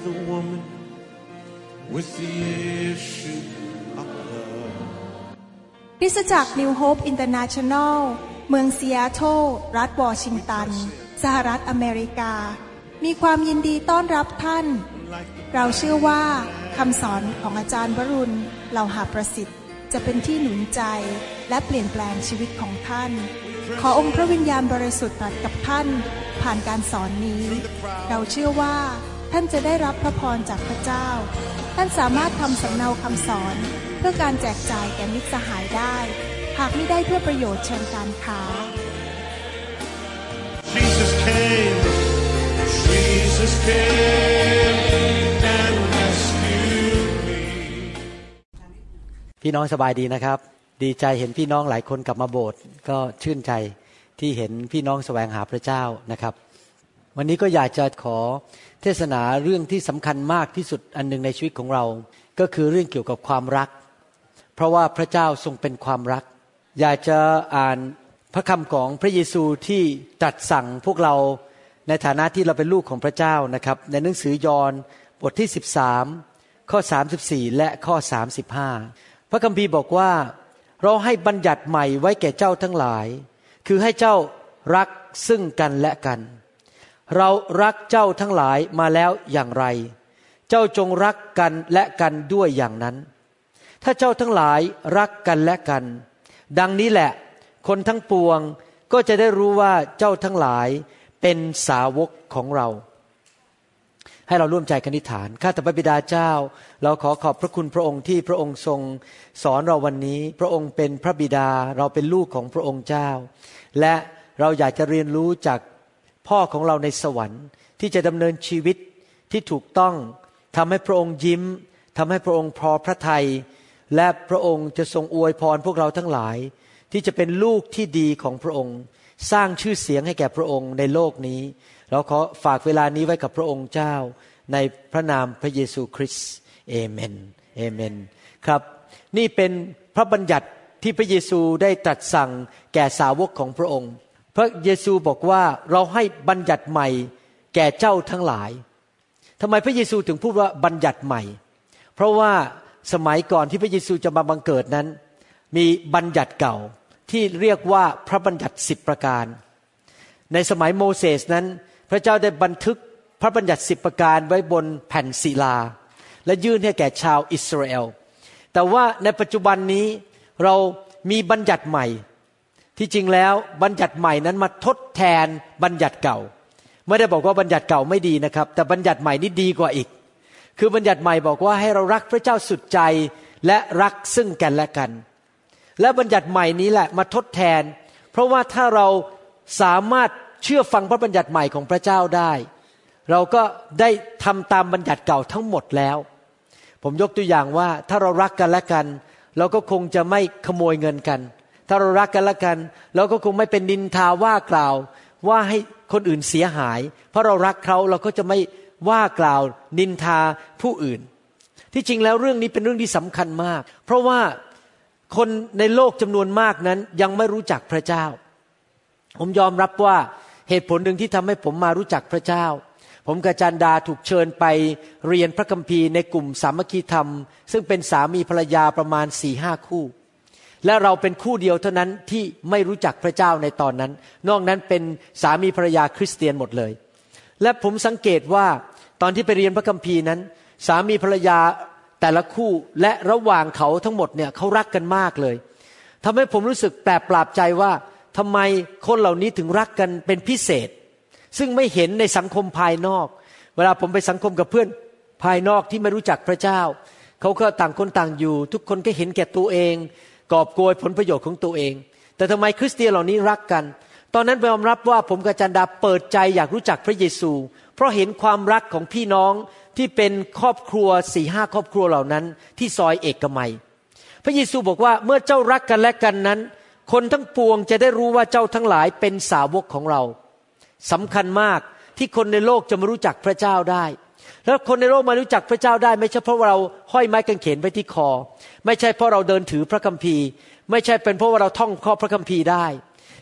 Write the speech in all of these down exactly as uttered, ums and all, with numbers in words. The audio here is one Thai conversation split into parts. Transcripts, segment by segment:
the woman with the issue of blood คริสตจักร New Hope International เมืองซีแอตเทิลรัฐวอชิงตันสหรัฐอเมริกามีความยินดีต้อนรับท่านเราเชื่อว่าคำสอนของอาจารย์วรุณเหล่าหาประสิทธิ์จะเป็นที่หนุนใจและเปลี่ยนแปลงชีวิตของท่านขอองค์พระวิญญาณบริสุทธิ์ตรัสกับท่านผ่านการสอนนี้เราเชื่อว่าท่านจะได้รับพระพรจากพระเจ้าท่านสามารถทำสำเนาคำสอนเพื่อการแจกจ่ายแก่มิตรสหายได้หากไม่ได้เพื่อประโยชน์เชิงการค้า Jesus came Jesus came and rescued me พี่น้องสบายดีนะครับดีใจเห็นพี่น้องหลายคนกลับมาโบสถ์ก็ชื่นใจที่เห็นพี่น้องแสวงหาพระเจ้านะครับวันนี้ก็อยากจะขอเทศนาเรื่องที่สำคัญมากที่สุดอันหนึ่งในชีวิตของเราก็คือเรื่องเกี่ยวกับความรักเพราะว่าพระเจ้าทรงเป็นความรักอยากจะอ่านพระคำของพระเยซูที่ตรัสสั่งพวกเราในฐานะที่เราเป็นลูกของพระเจ้านะครับในหนังสือยอห์นบทที่สิบสามข้อสามสิบสี่และข้อสามสิบห้าพระคัมภีร์บอกว่าเราให้บัญญัติใหม่ไว้แก่เจ้าทั้งหลายคือให้เจ้ารักซึ่งกันและกันเรารักเจ้าทั้งหลายมาแล้วอย่างไรเจ้าจงรักกันและกันด้วยอย่างนั้นถ้าเจ้าทั้งหลายรักกันและกันดังนี้แหละคนทั้งปวงก็จะได้รู้ว่าเจ้าทั้งหลายเป็นสาวกของเราให้เราร่วมใจกันอธิษฐานข้าแต่พระบิดาเจ้าเราขอขอบพระคุณพระองค์ที่พระองค์ทรงสอนเราวันนี้พระองค์เป็นพระบิดาเราเป็นลูกของพระองค์เจ้าและเราอยากจะเรียนรู้จากพ่อของเราในสวรรค์ที่จะดำเนินชีวิตที่ถูกต้องทำให้พระองค์ยิ้มทำให้พระองค์พอพระทัยและพระองค์จะทรงอวยพรพวกเราทั้งหลายที่จะเป็นลูกที่ดีของพระองค์สร้างชื่อเสียงให้แก่พระองค์ในโลกนี้เราขอฝากเวลานี้ไว้กับพระองค์เจ้าในพระนามพระเยซูคริสต์เอเมนเอเมนครับนี่เป็นพระบัญญัติที่พระเยซูได้ตรัสสั่งแก่สาวกของพระองค์พระเยซูบอกว่าเราให้บัญญัติใหม่แก่เจ้าทั้งหลายทำไมพระเยซูถึงพูดว่าบัญญัติใหม่เพราะว่าสมัยก่อนที่พระเยซูจะมาบังเกิดนั้นมีบัญญัติเก่าที่เรียกว่าพระบัญญัติสิบประการในสมัยโมเสสนั้นพระเจ้าได้บันทึกพระบัญญัติสิบประการไว้บนแผ่นศิลาและยื่นให้แก่ชาวอิสราเอลแต่ว่าในปัจจุบันนี้เรามีบัญญัติใหม่ที่จริงแล้วบัญญัติใหม่นั้นมาทดแทนบัญญัติเก่าไม่ได้บอกว่าบัญญัติเก่าไม่ดีนะครับแต่บัญญัติใหม่นี้ดีกว่าอีกคือบัญญัติใหม่บอกว่าให้เรารักพระเจ้าสุดใจและรักซึ่งกันและกันและบัญญัติใหม่นี้แหละมาทดแทนเพราะว่าถ้าเราสามารถเชื่อฟังพระบัญญัติใหม่ของพระเจ้าได้เราก็ได้ทำตามบัญญัติเก่าทั้งหมดแล้วผมยกตัวอย่างว่าถ้าเรารักกันและกันเราก็คงจะไม่ขโมยเงินกันถ้าเรารักกันและกันเราก็คงไม่เป็นนินทาว่ากล่าวว่าให้คนอื่นเสียหายเพราะเรารักเขาเราก็จะไม่ว่ากล่าวนินทาผู้อื่นที่จริงแล้วเรื่องนี้เป็นเรื่องที่สำคัญมากเพราะว่าคนในโลกจำนวนมากนั้นยังไม่รู้จักพระเจ้าผมยอมรับว่าเหตุผลหนึ่งที่ทำให้ผมมารู้จักพระเจ้าผมกับจันดาถูกเชิญไปเรียนพระคัมภีร์ในกลุ่มสามัคคีธรรมซึ่งเป็นสามีภรรยาประมาณ สี่ห้า คู่และเราเป็นคู่เดียวเท่านั้นที่ไม่รู้จักพระเจ้าในตอนนั้นนอกนั้นเป็นสามีภรรยาคริสเตียนหมดเลยและผมสังเกตว่าตอนที่ไปเรียนพระคัมภีร์นั้นสามีภรรยาแต่ละคู่และระหว่างเขาทั้งหมดเนี่ยเขารักกันมากเลยทำให้ผมรู้สึกแปลกประหลาดใจว่าทำไมคนเหล่านี้ถึงรักกันเป็นพิเศษซึ่งไม่เห็นในสังคมภายนอกเวลาผมไปสังคมกับเพื่อนภายนอกที่ไม่รู้จักพระเจ้าเขาก็ต่างคนต่างอยู่ทุกคนก็เห็นแก่ตัวเองกอบโกยผลประโยชน์ของตัวเองแต่ทำไมคริสเตียนเหล่านี้รักกันตอนนั้นยอมรับว่าผมกับจันดาเปิดใจอยากรู้จักพระเยซูเพราะเห็นความรักของพี่น้องที่เป็นครอบครัว สี่ห้า ครอบครัวเหล่านั้นที่ซอยเอกมัยพระเยซูบอกว่าเมื่อเจ้ารักกันและกันนั้นคนทั้งปวงจะได้รู้ว่าเจ้าทั้งหลายเป็นสาวกของเราสำคัญมากที่คนในโลกจะมารู้จักพระเจ้าได้แล้วคนในโลกมารู้จักพระเจ้าได้ไม่ใช่เพราะเราห้อยไม้กางเขนไว้ที่คอไม่ใช่เพราะเราเดินถือพระคัมภีร์ไม่ใช่เป็นเพราะว่าเราท่องข้อพระคัมภีร์ได้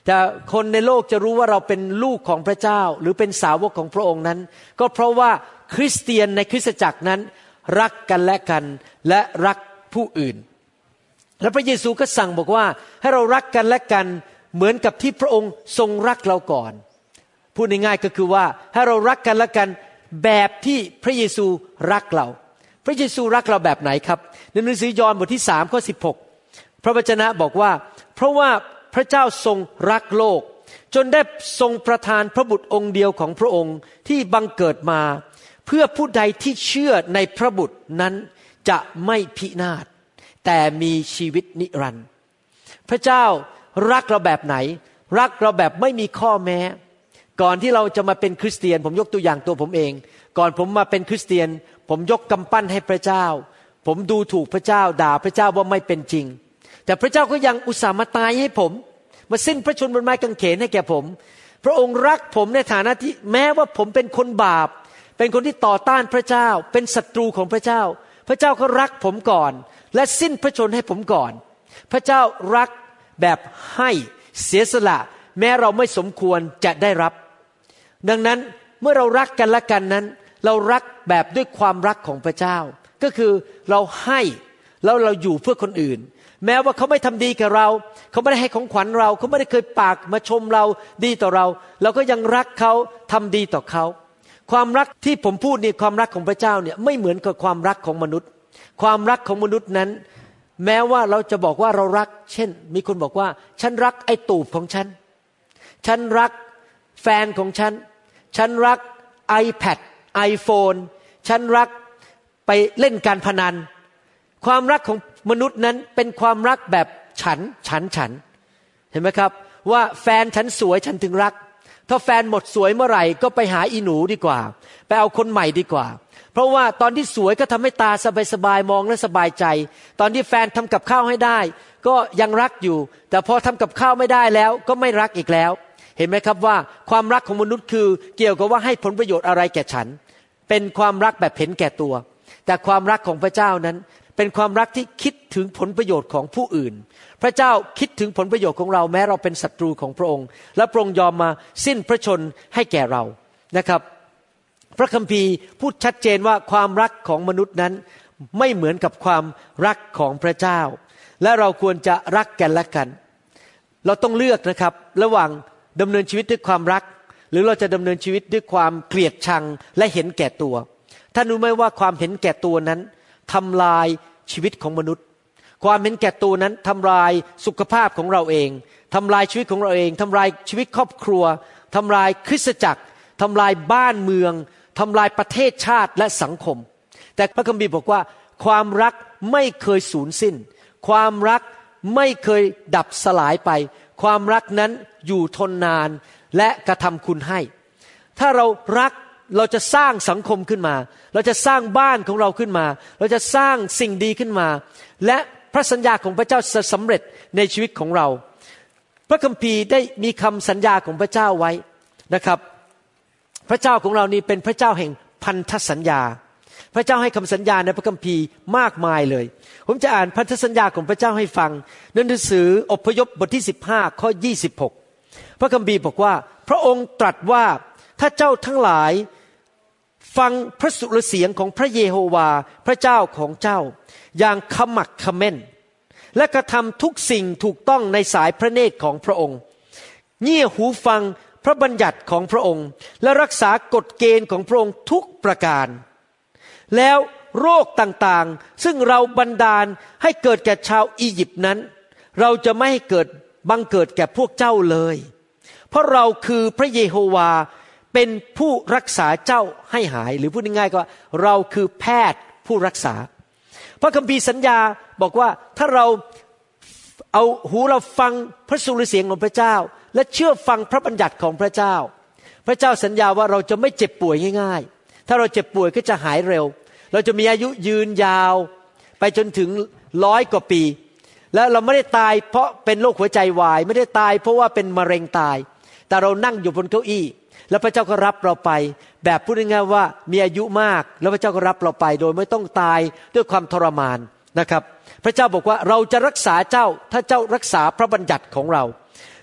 แต่คนในโลกจะรู้ว่าเราเป็นลูกของพระเจ้าหรือเป็นสาวกของพระองค์นั้นก็เพราะว่าคริสเตียนในคริสตจักรนั้นรักกันและกันและรักผู้อื่นและพระเยซูก็สั่งบอกว่าให้เรารักกันและกันเหมือนกับที่พระองค์ทรงรักเราก่อนพูดง่ายๆก็คือว่าให้เรารักกันและกันแบบที่พระเยซูรักเราพระเยซูรักเราแบบไหนครับในหนังสือยอห์นบทที่สามข้อสิบหกพระวจนะบอกว่าเพราะว่าพระเจ้าทรงรักโลกจนได้ทรงประทานพระบุตรองค์เดียวของพระองค์ที่บังเกิดมาเพื่อผู้ใดที่เชื่อในพระบุตรนั้นจะไม่พินาศแต่มีชีวิตนิรันดร์พระเจ้ารักเราแบบไหนรักเราแบบไม่มีข้อแม้ก่อนที่เราจะมาเป็นคริสเตียนผมยกตัวอย่างตัวผมเองก่อนผมมาเป็นคริสเตียนผมยกกำปั้นให้พระเจ้าผมดูถูกพระเจ้าด่าพระเจ้าว่าไม่เป็นจริงแต่พระเจ้าก็ยังอุตส่าห์มาตายให้ผมมาสิ้นพระชนม์บนไม้กางเขนให้แก่ผมพระองค์รักผมในฐานะที่แม้ว่าผมเป็นคนบาปเป็นคนที่ต่อต้านพระเจ้าเป็นศัตรูของพระเจ้าพระเจ้าก็รักผมก่อนและสิ้นพระชนม์ให้ผมก่อนพระเจ้ารักแบบให้เสียสละแม้เราไม่สมควรจะได้รับดังนั้นเมื่อเรารักกันและกันนั้นเรารักแบบด้วยความรักของพระเจ้าก็คือเราให้แล้วเราอยู่เพื่อคนอื่นแม้ว่าเขาไม่ทำดีกับเราเขาไม่ได้ให้ของขวัญเราเขาไม่ได้เคยปากมาชมเราดีต่อเราเราก็ยังรักเขาทำดีต่อเขาความรักที่ผมพูดนี่ความรักของพระเจ้าเนี่ยไม่เหมือนกับความรักของมนุษย์ความรักของมนุษย์นั้นแม้ว่าเราจะบอกว่าเรารักเช่นมีคนบอกว่าฉันรักไอ้ตูบของฉันฉันรักแฟนของฉันฉันรัก iPad iPhone ฉันรักไปเล่นการพนันความรักของมนุษย์นั้นเป็นความรักแบบฉันฉันฉันเห็นไหมครับว่าแฟนฉันสวยฉันถึงรักถ้าแฟนหมดสวยเมื่อไหร่ก็ไปหาอีหนูดีกว่าไปเอาคนใหม่ดีกว่าเพราะว่าตอนที่สวยก็ทำให้ตาสบายๆมองแล้วสบายใจตอนที่แฟนทำกับข้าวให้ได้ก็ยังรักอยู่แต่พอทำกับข้าวไม่ได้แล้วก็ไม่รักอีกแล้วเห็นไหมครับว่าความรักของมนุษย์คือเกี่ยวกับว่าให้ผลประโยชน์อะไรแก่ฉันเป็นความรักแบบเห็นแก่ตัวแต่ความรักของพระเจ้านั้นเป็นความรักที่คิดถึงผลประโยชน์ของผู้อื่นพระเจ้าคิดถึงผลประโยชน์ของเราแม้เราเป็นศัตรูของพระองค์และพระองค์ยอมมาสิ้นพระชนม์ให้แก่เรานะครับพระคัมภีร์พูดชัดเจนว่าความรักของมนุษย์นั้นไม่เหมือนกับความรักของพระเจ้าและเราควรจะรักกันและกันเราต้องเลือกนะครับระหว่างดำเนินชีวิตด้วยความรักหรือเราจะดำเนินชีวิตด้วยความเกลียดชังและเห็นแก่ตัวท่านรู้ไหมว่าความเห็นแก่ตัวนั้นทำลายชีวิตของมนุษย์ความเห็นแก่ตัวนั้นทำลายสุขภาพของเราเองทำลายชีวิตของเราเองทำลายชีวิตครอบครัวทำลายคริสตจักรทำลายบ้านเมืองทำลายประเทศชาติและสังคมแต่พระคัมภีร์บอกว่าความรักไม่เคยสูญสิ้นความรักไม่เคยดับสลายไปความรักนั้นอยู่ทนนานและกระทำคุณให้ถ้าเรารักเราจะสร้างสังคมขึ้นมาเราจะสร้างบ้านของเราขึ้นมาเราจะสร้างสิ่งดีขึ้นมาและพระสัญญาของพระเจ้าจะสำเร็จในชีวิตของเราพระคัมภีร์ได้มีคำสัญญาของพระเจ้าไว้นะครับพระเจ้าของเรานี่เป็นพระเจ้าแห่งพันธสัญญาพระเจ้าให้คำสัญญาในพระคัมภีร์มากมายเลยผมจะอ่านพันธสัญญาของพระเจ้าให้ฟังในหนังสืออพยพบทที่สิบห้าข้อยี่สิบหกพระคัมภีร์บอกว่าพระองค์ตรัสว่าถ้าเจ้าทั้งหลายฟังพระสุรเสียงของพระเยโฮวาพระเจ้าของเจ้าอย่างขมักเขม้นและกระทำทุกสิ่งถูกต้องในสายพระเนตรของพระองค์เงี่ยหูฟังพระบัญญัติของพระองค์และรักษากฎเกณฑ์ของพระองค์ทุกประการแล้วโรคต่างๆซึ่งเราบันดาลให้เกิดแก่ชาวอียิปต์นั้นเราจะไม่ให้เกิดบังเกิดแก่พวกเจ้าเลยเพราะเราคือพระเยโฮวาเป็นผู้รักษาเจ้าให้หายหรือพูดง่ายๆก็เราคือแพทย์ผู้รักษาพระคัมภีร์สัญญาบอกว่าถ้าเราเอาหูเราฟังพระสุรเสียงของพระเจ้าและเชื่อฟังพระบัญญัติของพระเจ้าพระเจ้าสัญญาว่าเราจะไม่เจ็บป่วยง่ายๆถ้าเราเจ็บป่วยก็จะหายเร็วเราจะมีอายุยืนยาวไปจนถึงร้อยกว่าปีแล้วเราไม่ได้ตายเพราะเป็นโรคหัวใจวายไม่ได้ตายเพราะว่าเป็นมะเร็งตายแต่เรานั่งอยู่บนเก้าอี้แล้วพระเจ้าก็รับเราไปแบบพูดง่ายๆว่ามีอายุมากแล้วพระเจ้าก็รับเราไปโดยไม่ต้องตายด้วยความทรมานนะครับพระเจ้าบอกว่าเราจะรักษาเจ้าถ้าเจ้ารักษาพระบัญญัติของเรา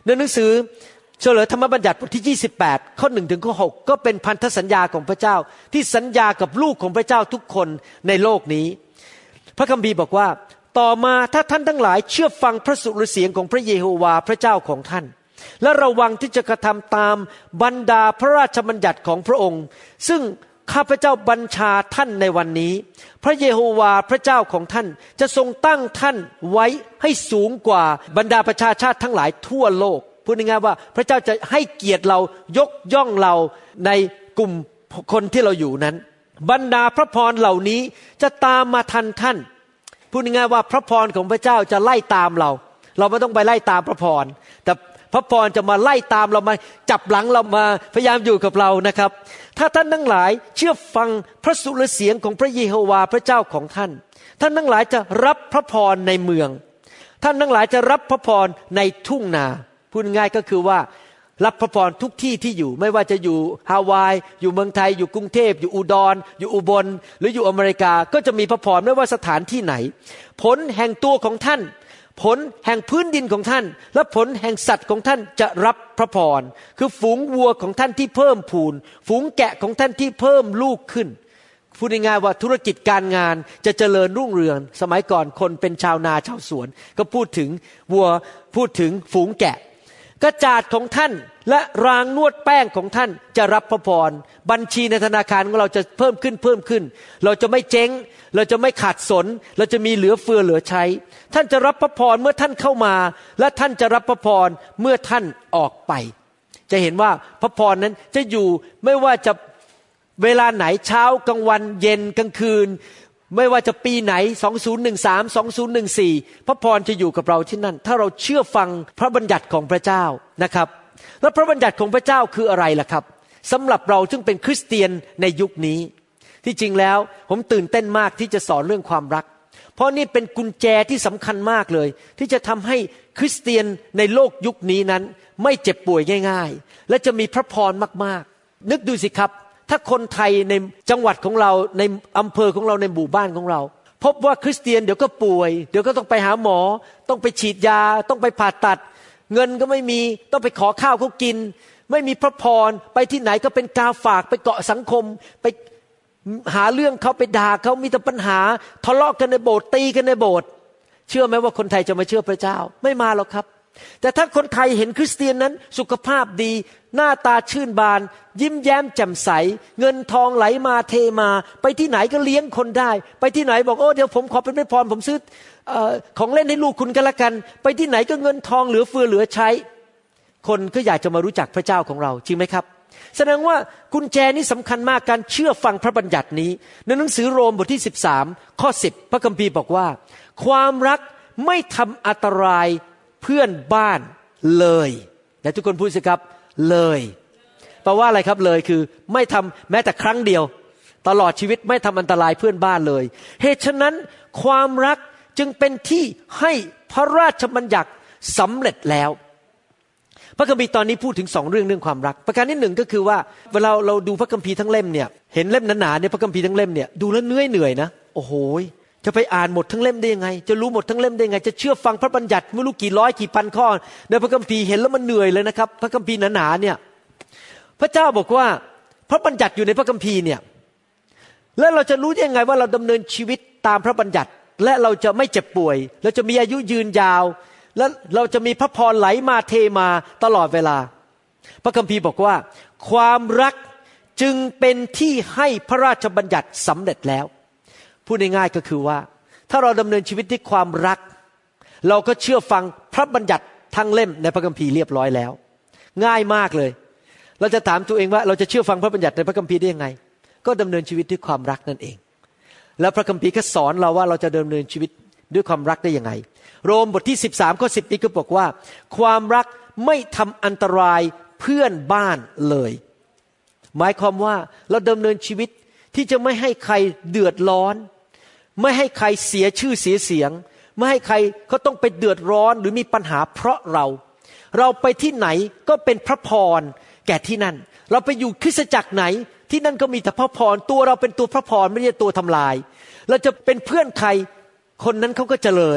ในหนังสือเฉลยธรรมบัญญัติบทที่ยี่สิบแปดข้อหนึ่งถึงข้อหกก็เป็นพันธสัญญาของพระเจ้าที่สัญญากับลูกของพระเจ้าทุกคนในโลกนี้พระคัมภีร์บอกว่าต่อมาถ้าท่านทั้งหลายเชื่อฟังพระสุรเสียงของพระเยโฮวาห์พระเจ้าของท่านและระวังที่จะกระทำตามบรรดาพระราชบัญญัติของพระองค์ซึ่งข้าพเจ้าบัญชาท่านในวันนี้พระเยโฮวาห์พระเจ้าของท่านจะทรงตั้งท่านไว้ให้สูงกว่าบรรดาประชาชาติทั้งหลายทั่วโลกพูดง่ายๆว่าพระเจ้าจะให้เกียรติเรายกย่องเราในกลุ่มคนที่เราอยู่นั้นบรรดาพระพรเหล่านี้จะตามมาทันท่านพูดง่ายๆว่าพระพรของพระเจ้าจะไล่ตามเราเราไม่ต้องไปไล่ตามพระพรแต่พระพรจะมาไล่ตามเรามาจับหลังเรามาพยายามอยู่กับเรานะครับถ้าท่านทั้งหลายเชื่อฟังพระสุรเสียงของพระเยโฮวาห์พระเจ้าของท่านท่านทั้งหลายจะรับพระพรในเมืองท่านทั้งหลายจะรับพระพรในทุ่งนาพูดง่ายก็คือว่ารับพระพรทุกที่ที่อยู่ไม่ว่าจะอยู่ฮาวายอยู่เมืองไทยอยู่กรุงเทพอยู่อุดรอยู่อุบลหรืออยู่อเมริกาก็จะมีพระพรไม่ว่าสถานที่ไหนผลแห่งตัวของท่านผลแห่งพื้นดินของท่านและผลแห่งสัตว์ของท่านจะรับพระพรคือฝูงวัวของท่านที่เพิ่มพูนฝูงแกะของท่านที่เพิ่มลูกขึ้นพูดง่ายๆว่าธุรกิจการงานจะเจริญรุ่งเรืองสมัยก่อนคนเป็นชาวนาชาวสวนก็พูดถึงวัวพูดถึงฝูงแกะกระจาดของท่านและรางนวดแป้งของท่านจะรับพระพรบัญชีในธนาคารของเราจะเพิ่มขึ้นเพิ่มขึ้นเราจะไม่เจ๊งเราจะไม่ขาดสนเราจะมีเหลือเฟือเหลือใช้ท่านจะรับพระพรเมื่อท่านเข้ามาและท่านจะรับพระพรเมื่อท่านออกไปจะเห็นว่าพระพรนั้นจะอยู่ไม่ว่าจะเวลาไหนเช้ากลางวันเย็นกลางคืนไม่ว่าจะปีไหนสองพันสิบสาม สองพันสิบสี่พระพรจะอยู่กับเราที่นั่นถ้าเราเชื่อฟังพระบัญญัติของพระเจ้านะครับแล้วพระบัญญัติของพระเจ้าคืออะไรล่ะครับสำหรับเราซึ่งเป็นคริสเตียนในยุคนี้ที่จริงแล้วผมตื่นเต้นมากที่จะสอนเรื่องความรักเพราะนี่เป็นกุญแจที่สำคัญมากเลยที่จะทำให้คริสเตียนในโลกยุคนี้นั้นไม่เจ็บป่วยง่ายๆและจะมีพระพรมากๆนึกดูสิครับถ้าคนไทยในจังหวัดของเราในอำเภอของเราในหมู่บ้านของเราพบว่าคริสเตียนเดี๋ยวก็ป่วยเดี๋ยวก็ต้องไปหาหมอต้องไปฉีดยาต้องไปผ่าตัดเงินก็ไม่มีต้องไปขอข้าวเขากินไม่มีพระพรไปที่ไหนก็เป็นกาฝากไปเกาะสังคมไปหาเรื่องเขาไปด่าเขามีแต่ปัญหาทะเลาะกันในโบสถ์ตีกันในโบสถ์เชื่อไหมว่าคนไทยจะมาเชื่อพระเจ้าไม่มาหรอกครับแต่ถ้าคนไทยเห็นคริสเตียนนั้นสุขภาพดีหน้าตาชื่นบานยิ้มแย้มแจ่มใสเงินทองไหลมาเทมาไปที่ไหนก็เลี้ยงคนได้ไปที่ไหนบอกโอ้เดี๋ยวผมขอเป็นพระพรผมซื้อเอ่อของเล่นให้ลูกคุณกันละกันไปที่ไหนก็เงินทองเหลือเฟือเหลือใช้คนก็อยากจะมารู้จักพระเจ้าของเราจริงไหมครับแสดงว่ากุญแจนี้สำคัญมากการเชื่อฟังพระบัญญัตินี้ในหนังสือโรมบทที่สิบสามข้อสิบพระคัมภีร์บอกว่าความรักไม่ทำอันตรายเพื่อนบ้านเลยและทุกคนพูดสิครับเลยแปลว่าอะไรครับเลยคือไม่ทำแม้แต่ครั้งเดียวตลอดชีวิตไม่ทำอันตรายเพื่อนบ้านเลยเหตุฉะนั้นความรักจึงเป็นที่ให้พระราชบัญญัติสำเร็จแล้วพระคัมภีร์ตอนนี้พูดถึงสองเรื่องเรื่องความรักประการที่หนึ่งก็คือว่าเวลาเราดูพระคัมภีร์ทั้งเล่มเนี่ยเห็นเล่มหนาๆเนี่ยพระคัมภีร์ทั้งเล่มเนี่ยดูแล้วเหนื่อยเหนื่อยนะโอ้โหจะไปอ่านหมดทั้งเล่มได้ยังไงจะรู้หมดทั้งเล่มได้ยังไงจะเชื่อฟังพระบัญญัติไม่รู้กี่ร้อยกี่พันข้อในพระคัมภีร์เห็นแล้วมันเหนื่อยเลยนะครับพระคัมภีร์หนาๆเนี่ยพระเจ้าบอกว่าพระบัญญัติอยู่ในพระคัมภีร์เนี่ยแล้วเราจะรู้ได้ยังไงว่าเราดำเนินชีวิตตามพระบัญญัติและเราจะไม่เจ็บป่วยเราจะมีอายุยืนยาวและเราจะมีพระพรไหลมาเทมาตลอดเวลาพระคัมภีร์บอกว่าความรักจึงเป็นที่ให้พระราชบัญญัติสำเร็จแล้วพูดง่ายๆก็คือว่าถ้าเราดำเนินชีวิตด้วยความรักเราก็เชื่อฟังพระบัญญัติทั้งเล่มในพระคัมภีร์เรียบร้อยแล้วง่ายมากเลยเราจะถามตัวเองว่าเราจะเชื่อฟังพระบัญญัติในพระคัมภีร์ได้ยังไงก็ดำเนินชีวิตด้วยความรักนั่นเองแล้วพระคัมภีร์ก็สอนเราว่าเราจะดำเนินชีวิตด้วยความรักได้ยังไงโรมบทที่สิบสามข้อสิบนี้ก็บอกว่าความรักไม่ทำอันตรายเพื่อนบ้านเลยหมายความว่าเราดำเนินชีวิตที่จะไม่ให้ใครเดือดร้อนไม่ให้ใครเสียชื่อเสียเสียงไม่ให้ใครเขาต้องไปเดือดร้อนหรือมีปัญหาเพราะเราเราไปที่ไหนก็เป็นพระพรแก่ที่นั่นเราไปอยู่คริสตจักรไหนที่นั่นก็มีแต่พระพรตัวเราเป็นตัวพระพรไม่ใช่ตัวทำลายเราจะเป็นเพื่อนใครคนนั้นเขาก็เจริญ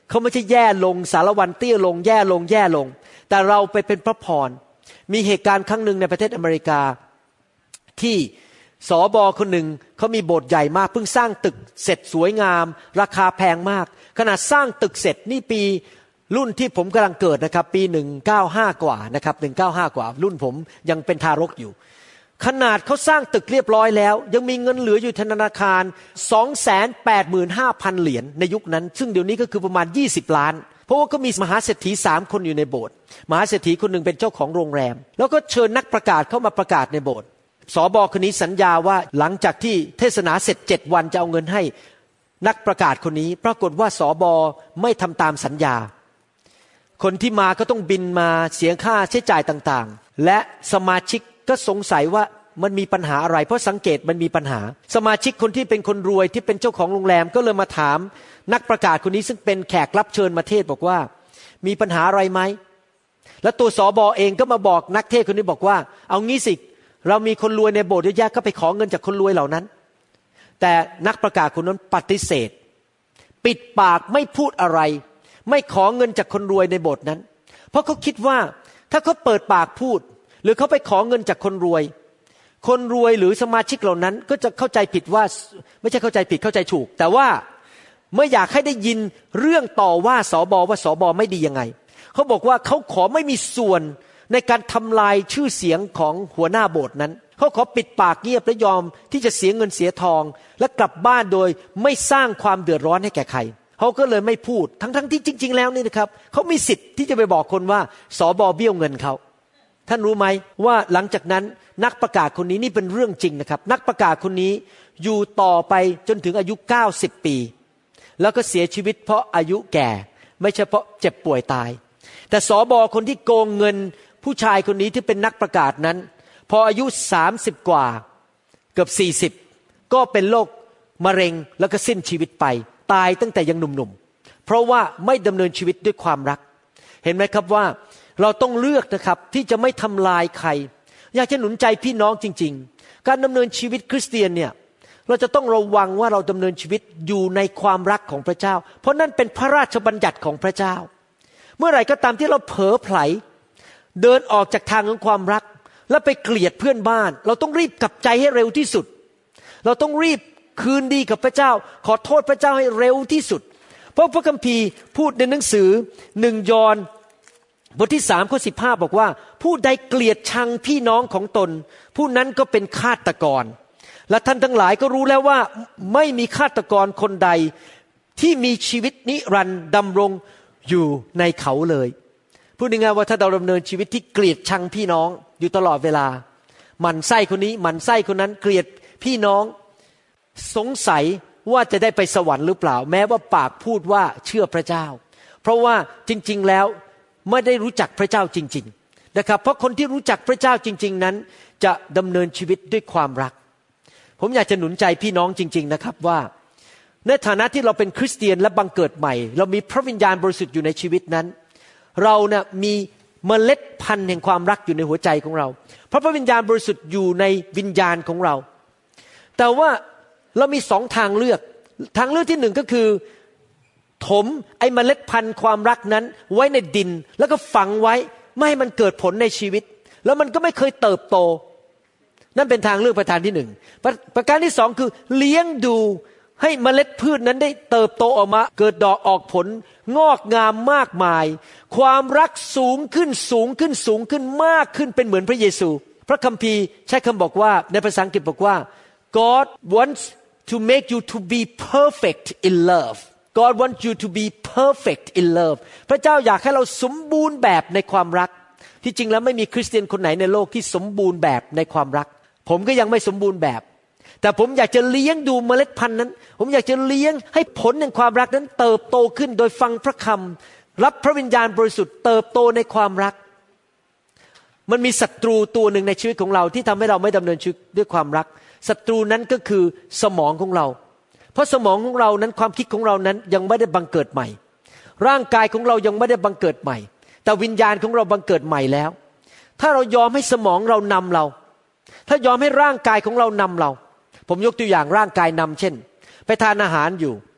เขาไม่ใช่แย่ลงสารวันเตี้ยลงแย่ลงแย่ลงแต่เราไปเป็นพระพรมีเหตุการณ์ครั้งหนึ่งในประเทศอเมริกาที่สบคนหนึ่งเขามีโบสถ์ใหญ่มากเพิ่งสร้างตึกเสร็จสวยงามราคาแพงมากขนาดสร้างตึกเสร็จนี่ปีรุ่นที่ผมกำลังเกิดนะครับปีหนึ่งเก้าห้ากว่านะครับหนึ่งเก้าห้ากว่ารุ่นผมยังเป็นทารกอยู่ขนาดเขาสร้างตึกเรียบร้อยแล้วยังมีเงินเหลืออยู่ธนาคาร สองแสนแปดหมื่นห้าพัน เหรียญในยุคนั้นซึ่งเดี๋ยวนี้ก็คือประมาณยี่สิบล้านเพราะว่าก็มีมหาเศรษฐีสามคนอยู่ในโบสถ์มหาเศรษฐีคนหนึ่งเป็นเจ้าของโรงแรมแล้วก็เชิญนักประกาศเข้ามาประกาศในโบสถ์สบคนนี้สัญญาว่าหลังจากที่เทศนาเสร็จเจ็ดวันจะเอาเงินให้นักประกาศคนนี้ปรากฏว่าสบไม่ทำตามสัญญาคนที่มาก็ต้องบินมาเสียค่าใช้จ่ายต่างๆและสมาชิกก็สงสัยว่ามันมีปัญหาอะไรเพราะสังเกตมันมีปัญหาสมาชิกคนที่เป็นคนรวยที่เป็นเจ้าของโรงแรมก็เลยมาถามนักประกาศคนนี้ซึ่งเป็นแขกรับเชิญมาเทศบอกว่ามีปัญหาอะไรไหมแล้วตัวสบเองก็มาบอกนักเทศคนนี้บอกว่าเอางี้สิเรามีคนรวยในโบสถ์เยอะแยะก็ไปขอเงินจากคนรวยเหล่านั้นแต่นักประกาศคนนั้นปฏิเสธปิดปากไม่พูดอะไรไม่ขอเงินจากคนรวยในโบสถ์นั้นเพราะเขาคิดว่าถ้าเขาเปิดปากพูดหรือเขาไปขอเงินจากคนรวยคนรวยหรือสมาชิกเหล่านั้นก็จะเข้าใจผิดว่าไม่ใช่เข้าใจผิดเข้าใจถูกแต่ว่าไม่อยากให้ได้ยินเรื่องต่อว่าสบว่าสบไม่ดียังไงเขาบอกว่าเขาขอไม่มีส่วนในการทำลายชื่อเสียงของหัวหน้าโบสถ์นั้นเขาขอปิดปากเงียบและยอมที่จะเสียเงินเสียทองและกลับบ้านโดยไม่สร้างความเดือดร้อนให้แก่ใครเขาก็เลยไม่พูดทั้งๆที่จริงๆแล้วนี่นะครับเขามีสิทธิ์ที่จะไปบอกคนว่าสบเบี้ยวเงินเขาท่านรู้ไหมว่าหลังจากนั้นนักประกาศคนนี้นี่เป็นเรื่องจริงนะครับนักประกาศคนนี้อยู่ต่อไปจนถึงอายุเก้าสิบปีแล้วก็เสียชีวิตเพราะอายุแก่ไม่ใช่เพราะเจ็บป่วยตายแต่สบคนที่โกงเงินผู้ชายคนนี้ที่เป็นนักประกาศนั้นพออายุสามสิบกว่าเกือบสี่สิบก็เป็นโรคมะเร็งแล้วก็สิ้นชีวิตไปตายตั้งแต่ยังหนุ่มๆเพราะว่าไม่ดำเนินชีวิตด้วยความรักเห็นไหมครับว่าเราต้องเลือกนะครับที่จะไม่ทำลายใครอยากจะหนุนใจพี่น้องจริงๆการดำเนินชีวิตคริสเตียนเนี่ยเราจะต้องระวังว่าเราดำเนินชีวิตอยู่ในความรักของพระเจ้าเพราะนั่นเป็นพระราชบัญญัติของพระเจ้าเมื่อไหร่ก็ตามที่เราเผลอไผลเดินออกจากทางของความรักแล้วไปเกลียดเพื่อนบ้านเราต้องรีบกลับใจให้เร็วที่สุดเราต้องรีบคืนดีกับพระเจ้าขอโทษพระเจ้าให้เร็วที่สุดเพราะพระคัมภีร์พูดในหนังสือหนึ่งยอห์นบทที่สามข้อสิบห้าบอกว่าผู้ใดเกลียดชังพี่น้องของตนผู้นั้นก็เป็นฆาตกรและท่านทั้งหลายก็รู้แล้วว่าไม่มีฆาตกรคนใดที่มีชีวิตนิรันดร์ดำรงอยู่ในเขาเลยพูดง่ายๆว่าถ้าเราดำเนินชีวิตที่เกลียดชังพี่น้องอยู่ตลอดเวลาหมั่นไส้คนนี้หมั่นไส้คนนั้นเกลียดพี่น้องสงสัยว่าจะได้ไปสวรรค์หรือเปล่าแม้ว่าปากพูดว่าเชื่อพระเจ้าเพราะว่าจริงๆแล้วไม่ได้รู้จักพระเจ้าจริงๆนะครับเพราะคนที่รู้จักพระเจ้าจริงๆนั้นจะดำเนินชีวิตด้วยความรักผมอยากจะหนุนใจพี่น้องจริงๆนะครับว่าในฐานะที่เราเป็นคริสเตียนและบังเกิดใหม่เรามีพระวิญญาณบริสุทธิ์อยู่ในชีวิตนั้นเราเนี่ยมีเมล็ดพันธุ์แห่งความรักอยู่ในหัวใจของเราเพราะพระวิญญาณบริสุทธิ์อยู่ในวิญญาณของเราแต่ว่าเรามีสองทางเลือกทางเลือกที่หนึ่งก็คือถมไอ้เมล็ดพันธุ์ความรักนั้นไว้ในดินแล้วก็ฝังไว้ไม่ให้มันเกิดผลในชีวิตแล้วมันก็ไม่เคยเติบโตนั่นเป็นทางเลือกประการที่หนึ่งประการที่สองคือเลี้ยงดูให้เมล็ดพืชนั้นได้เติบโตออกมาเกิดดอกออกผลงอกงามมากมายความรักสูงขึ้นสูงขึ้นสูงขึ้นมากขึ้นเป็นเหมือนพระเยซูพระคัมภีร์ใช้คำบอกว่าในภาษาอังกฤษบอกว่า God wants to make you to be perfect in love God wants you to be perfect in love พระเจ้าอยากให้เราสมบูรณ์แบบในความรักที่จริงแล้วไม่มีคริสเตียนคนไหนในโลกที่สมบูรณ์แบบในความรักผมก็ยังไม่สมบูรณ์แบบแต่ผมอยากจะเลี้ยงดูเมล็ดพันธุ์นั้นผมอยากจะเลี้ยงให้ผลแห่งความรักนั้นเติบโตขึ้นโดยฟังพระคำรับพระวิญญาณบริสุทธิ์เติบโตในความรักมันมีศัตรูตัวหนึ่งในชีวิตของเราที่ทำให้เราไม่ดำเนินชีวิตด้วยความรักศัตรูนั้นก็คือสมองของเราเพราะสมองของเรานั้นความคิดของเรานั้นยังไม่ได้บังเกิดใหม่ร่างกายของเรายังไม่ได้บังเกิดใหม่แต่วิญญาณของเราบังเกิดใหม่แล้วถ้าเรายอมให้สมองเรานำเราถ้ายอมให้ร่างกายของเรานำเราผมยกตัวอย่างร่างกายนำเช่นไปทานอาหารอยู่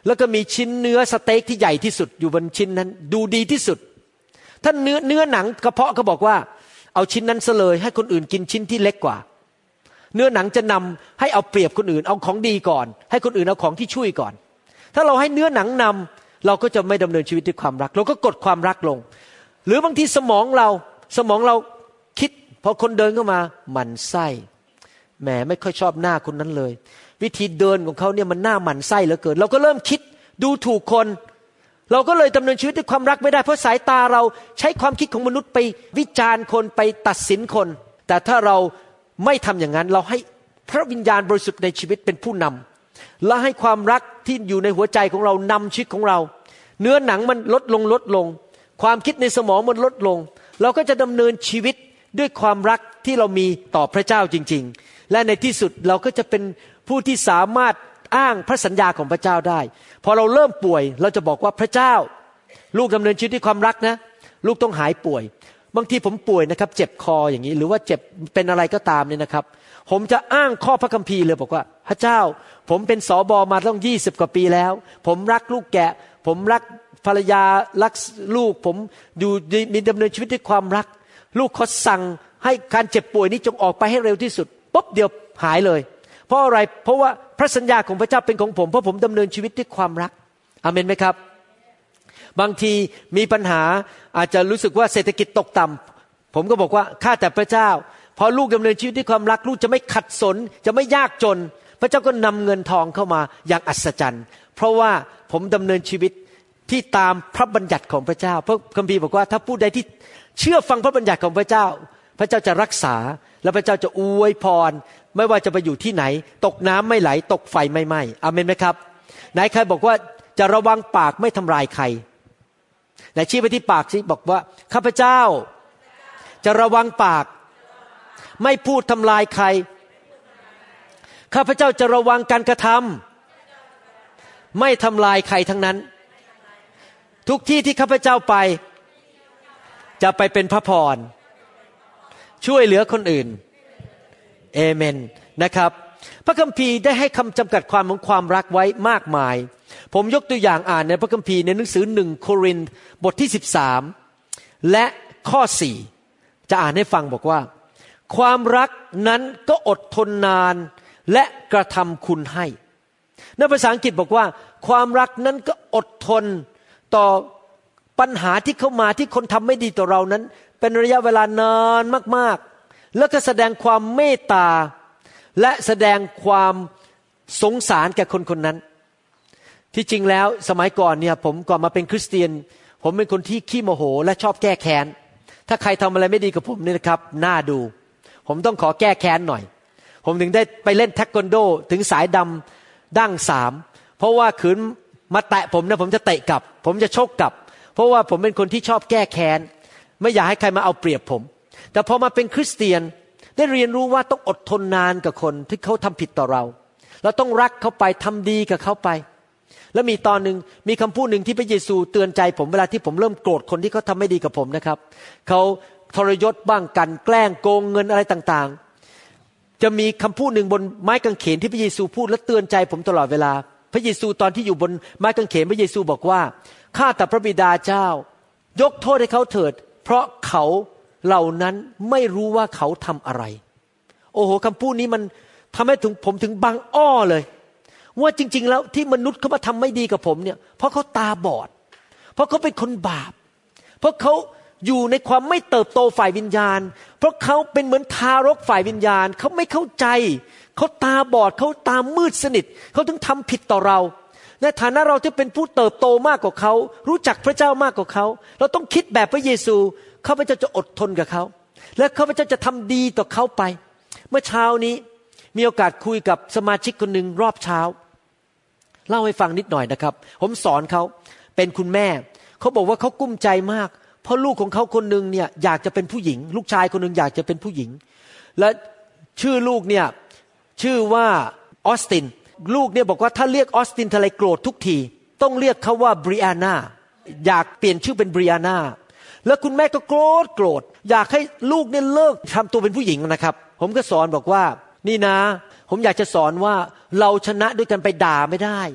แล้วก็มีชิ้นเนื้อสเต็กที่ใหญ่ที่สุดอยู่บนชิ้นนั้นดูดีที่สุดถ้าเนื้อเนื้อหนังกระเพาะเขาบอกว่าเอาชิ้นนั้นซะเลยให้คนอื่นกินชิ้นที่เล็กกว่าเนื้อหนังจะนำให้เอาเปรียบคนอื่นเอาของดีก่อนให้คนอื่นเอาของที่ช่วยก่อนถ้าเราให้เนื้อหนังนำเราก็จะไม่ดำเนินชีวิตด้วยความรักเราก็กดความรักลงหรือบางทีสมองเราสมองเราคิดพอคนเดินเข้ามาหมั่นไส้แหมไม่ค่อยชอบหน้าคนนั้นเลยวิธีเดินของเขาเนี่ยมันหน้าหมั่นไส้เหลือเกินเราก็เริ่มคิดดูถูกคนเราก็เลยดำเนินชีวิตด้วยความรักไม่ได้เพราะสายตาเราใช้ความคิดของมนุษย์ไปวิจารณ์คนไปตัดสินคนแต่ถ้าเราไม่ทำอย่างนั้นเราให้พระวิญญาณบริสุทธิ์ในชีวิตเป็นผู้นำและให้ความรักที่อยู่ในหัวใจของเรานำชีวิตของเราเนื้อหนังมันลดลงลดลงความคิดในสมองมันลดลงเราก็จะดำเนินชีวิตด้วยความรักที่เรามีต่อพระเจ้าจริงๆและในที่สุดเราก็จะเป็นผู้ที่สามารถอ้างพระสัญญาของพระเจ้าได้พอเราเริ่มป่วยเราจะบอกว่าพระเจ้าลูกดำเนินชีวิตด้วยความรักนะลูกต้องหายป่วยบางทีผมป่วยนะครับเจ็บคออย่างนี้หรือว่าเจ็บเป็นอะไรก็ตามเนี่ยนะครับผมจะอ้างข้อพระคัมภีร์เลยบอกว่าพระเจ้าผมเป็นสบมาต้องยี่สิบกว่าปีแล้วผมรักลูกแกะผมรักภรรยารักลูกผมอยู่มีดำเนินชีวิตด้วยความรักลูกเขาสั่งให้การเจ็บป่วยนี้จงออกไปให้เร็วที่สุดปุ๊บเดียวหายเลยเพราะอะไรเพราะว่าพระสัญญาของพระเจ้าเป็นของผมเพราะผมดำเนินชีวิตด้วยความรักอาเมนไหมครับบางทีมีปัญหาอาจจะรู้สึกว่าเศรษฐกิจตกต่ำผมก็บอกว่าข้าแต่พระเจ้าพอลูกดำเนินชีวิตด้วยความรักลูกจะไม่ขัดสนจะไม่ยากจนพระเจ้าก็นำเงินทองเข้ามาอย่างอัศจรรย์เพราะว่าผมดำเนินชีวิตที่ตามพระบัญญัติของพระเจ้าพระคัมภีร์บอกว่าถ้าผู้ใดที่เชื่อฟังพระบัญญัติของพระเจ้าพระเจ้าจะรักษาและพระเจ้าจะอวยพรไม่ว่าจะไปอยู่ที่ไหนตกน้ำไม่ไหลตกไฟไม่ไหม้อาเมนไหมครับไหนใครบอกว่าจะระวังปากไม่ทำลายใครไหนชี้ไปที่ปากสิบอกว่าข้าพเจ้าจะระวังปากไม่พูดทำลายใครข้าพเจ้าจะระวังการกระทำไม่ทำลายใครทั้งนั้นทุกที่ที่ข้าพเจ้าไปจะไปเป็นพระพรช่วยเหลือคนอื่นเอเมนนะครับพระคัมภีร์ได้ให้คำจำกัดความของความรักไว้มากมายผมยกตัวอย่างอ่านในพระคัมภีร์ในหนังสือหนึ่งโครินธ์บทที่สิบสามและข้อสี่จะอ่านให้ฟังบอกว่าความรักนั้นก็อดทนนานและกระทำคุณให้ในภาษาอังกฤษบอกว่าความรักนั้นก็อดทนต่อปัญหาที่เข้ามาที่คนทำไม่ดีต่อเรานั้นเป็นระยะเวลานานมากๆแล้วก็แสดงความเมตตาและแสดงความสงสารแก่คนคนนั้นที่จริงแล้วสมัยก่อนเนี่ยผมก่อนมาเป็นคริสเตียนผมเป็นคนที่ขี้โมโหและชอบแก้แค้นถ้าใครทำอะไรไม่ดีกับผมเนี่ยนะครับน่าดูผมต้องขอแก้แค้นหน่อยผมถึงได้ไปเล่นเทควันโดถึงสายดำดั้งสามเพราะว่าขืนมาแตะผมนะผมจะเตะกลับผมจะชกกลับเพราะว่าผมเป็นคนที่ชอบแก้แค้นไม่อยากให้ใครมาเอาเปรียบผมแต่พอมาเป็นคริสเตียนได้เรียนรู้ว่าต้องอดทนนานกับคนที่เขาทำผิดต่อเราเราต้องรักเขาไปทำดีกับเขาไปแล้วมีตอนนึงมีคำพูดหนึ่งที่พระเยซูเตือนใจผมเวลาที่ผมเริ่มโกรธคนที่เขาทำไม่ดีกับผมนะครับเขาทรยศบ้างกันแกล้งโกงเงินอะไรต่างๆจะมีคำพูดหนึ่งบนไม้กางเขนที่พระเยซูพูดและเตือนใจผมตลอดเวลาพระเยซูตอนที่อยู่บนไม้กางเขนพระเยซูบอกว่าข้าแต่พระบิดาเจ้ายกโทษให้เขาเถิดเพราะเขาเหล่านั้นไม่รู้ว่าเขาทำอะไรโอ้โหคำพูดนี้มันทำให้ถึงผมถึงบางอ้อเลยว่าจริงๆแล้วที่มนุษย์เขามาทำไม่ดีกับผมเนี่ยเพราะเขาตาบอดเพราะเขาเป็นคนบาปเพราะเขาอยู่ในความไม่เติบโตฝ่ายวิญญาณเพราะเขาเป็นเหมือนทารกฝ่ายวิญญาณเขาไม่เข้าใจเขาตาบอดเขาตามืดสนิทเขาถึงทำผิดต่อเราในฐานะเราที่เป็นผู้เติบโตมากกว่าเขารู้จักพระเจ้ามากกว่าเขาเราต้องคิดแบบพระเยซูข้าพเจ้าจะอดทนกับเขาและข้าพเจ้าจะทำดีต่อเขาไปเมื่อเช้านี้มีโอกาสคุยกับสมาชิกคนหนึ่งรอบเช้าเล่าให้ฟังนิดหน่อยนะครับผมสอนเขาเป็นคุณแม่เขาบอกว่าเขากุ้มใจมากเพราะลูกของเขาคนหนึ่งเนี่ยอยากจะเป็นผู้หญิงลูกชายคนหนึ่งอยากจะเป็นผู้หญิงและชื่อลูกเนี่ยชื่อว่าออสตินลูกเนี่ยบอกว่าถ้าเรียกออสตินทะเลโกรธทุกทีต้องเรียกเขาว่าบริอาน่าอยากเปลี่ยนชื่อเป็นบริอาน่าแล้วคุณแม่ก็โกรธโกรธอยากให้ลูกเนี่ยเลิกทำตัวเป็นผู้หญิงนะครับผมก็สอนบอกว่านี่นะผมอยากจะสอนว่าเราชนะด้วยกันไปด่าไม่ได้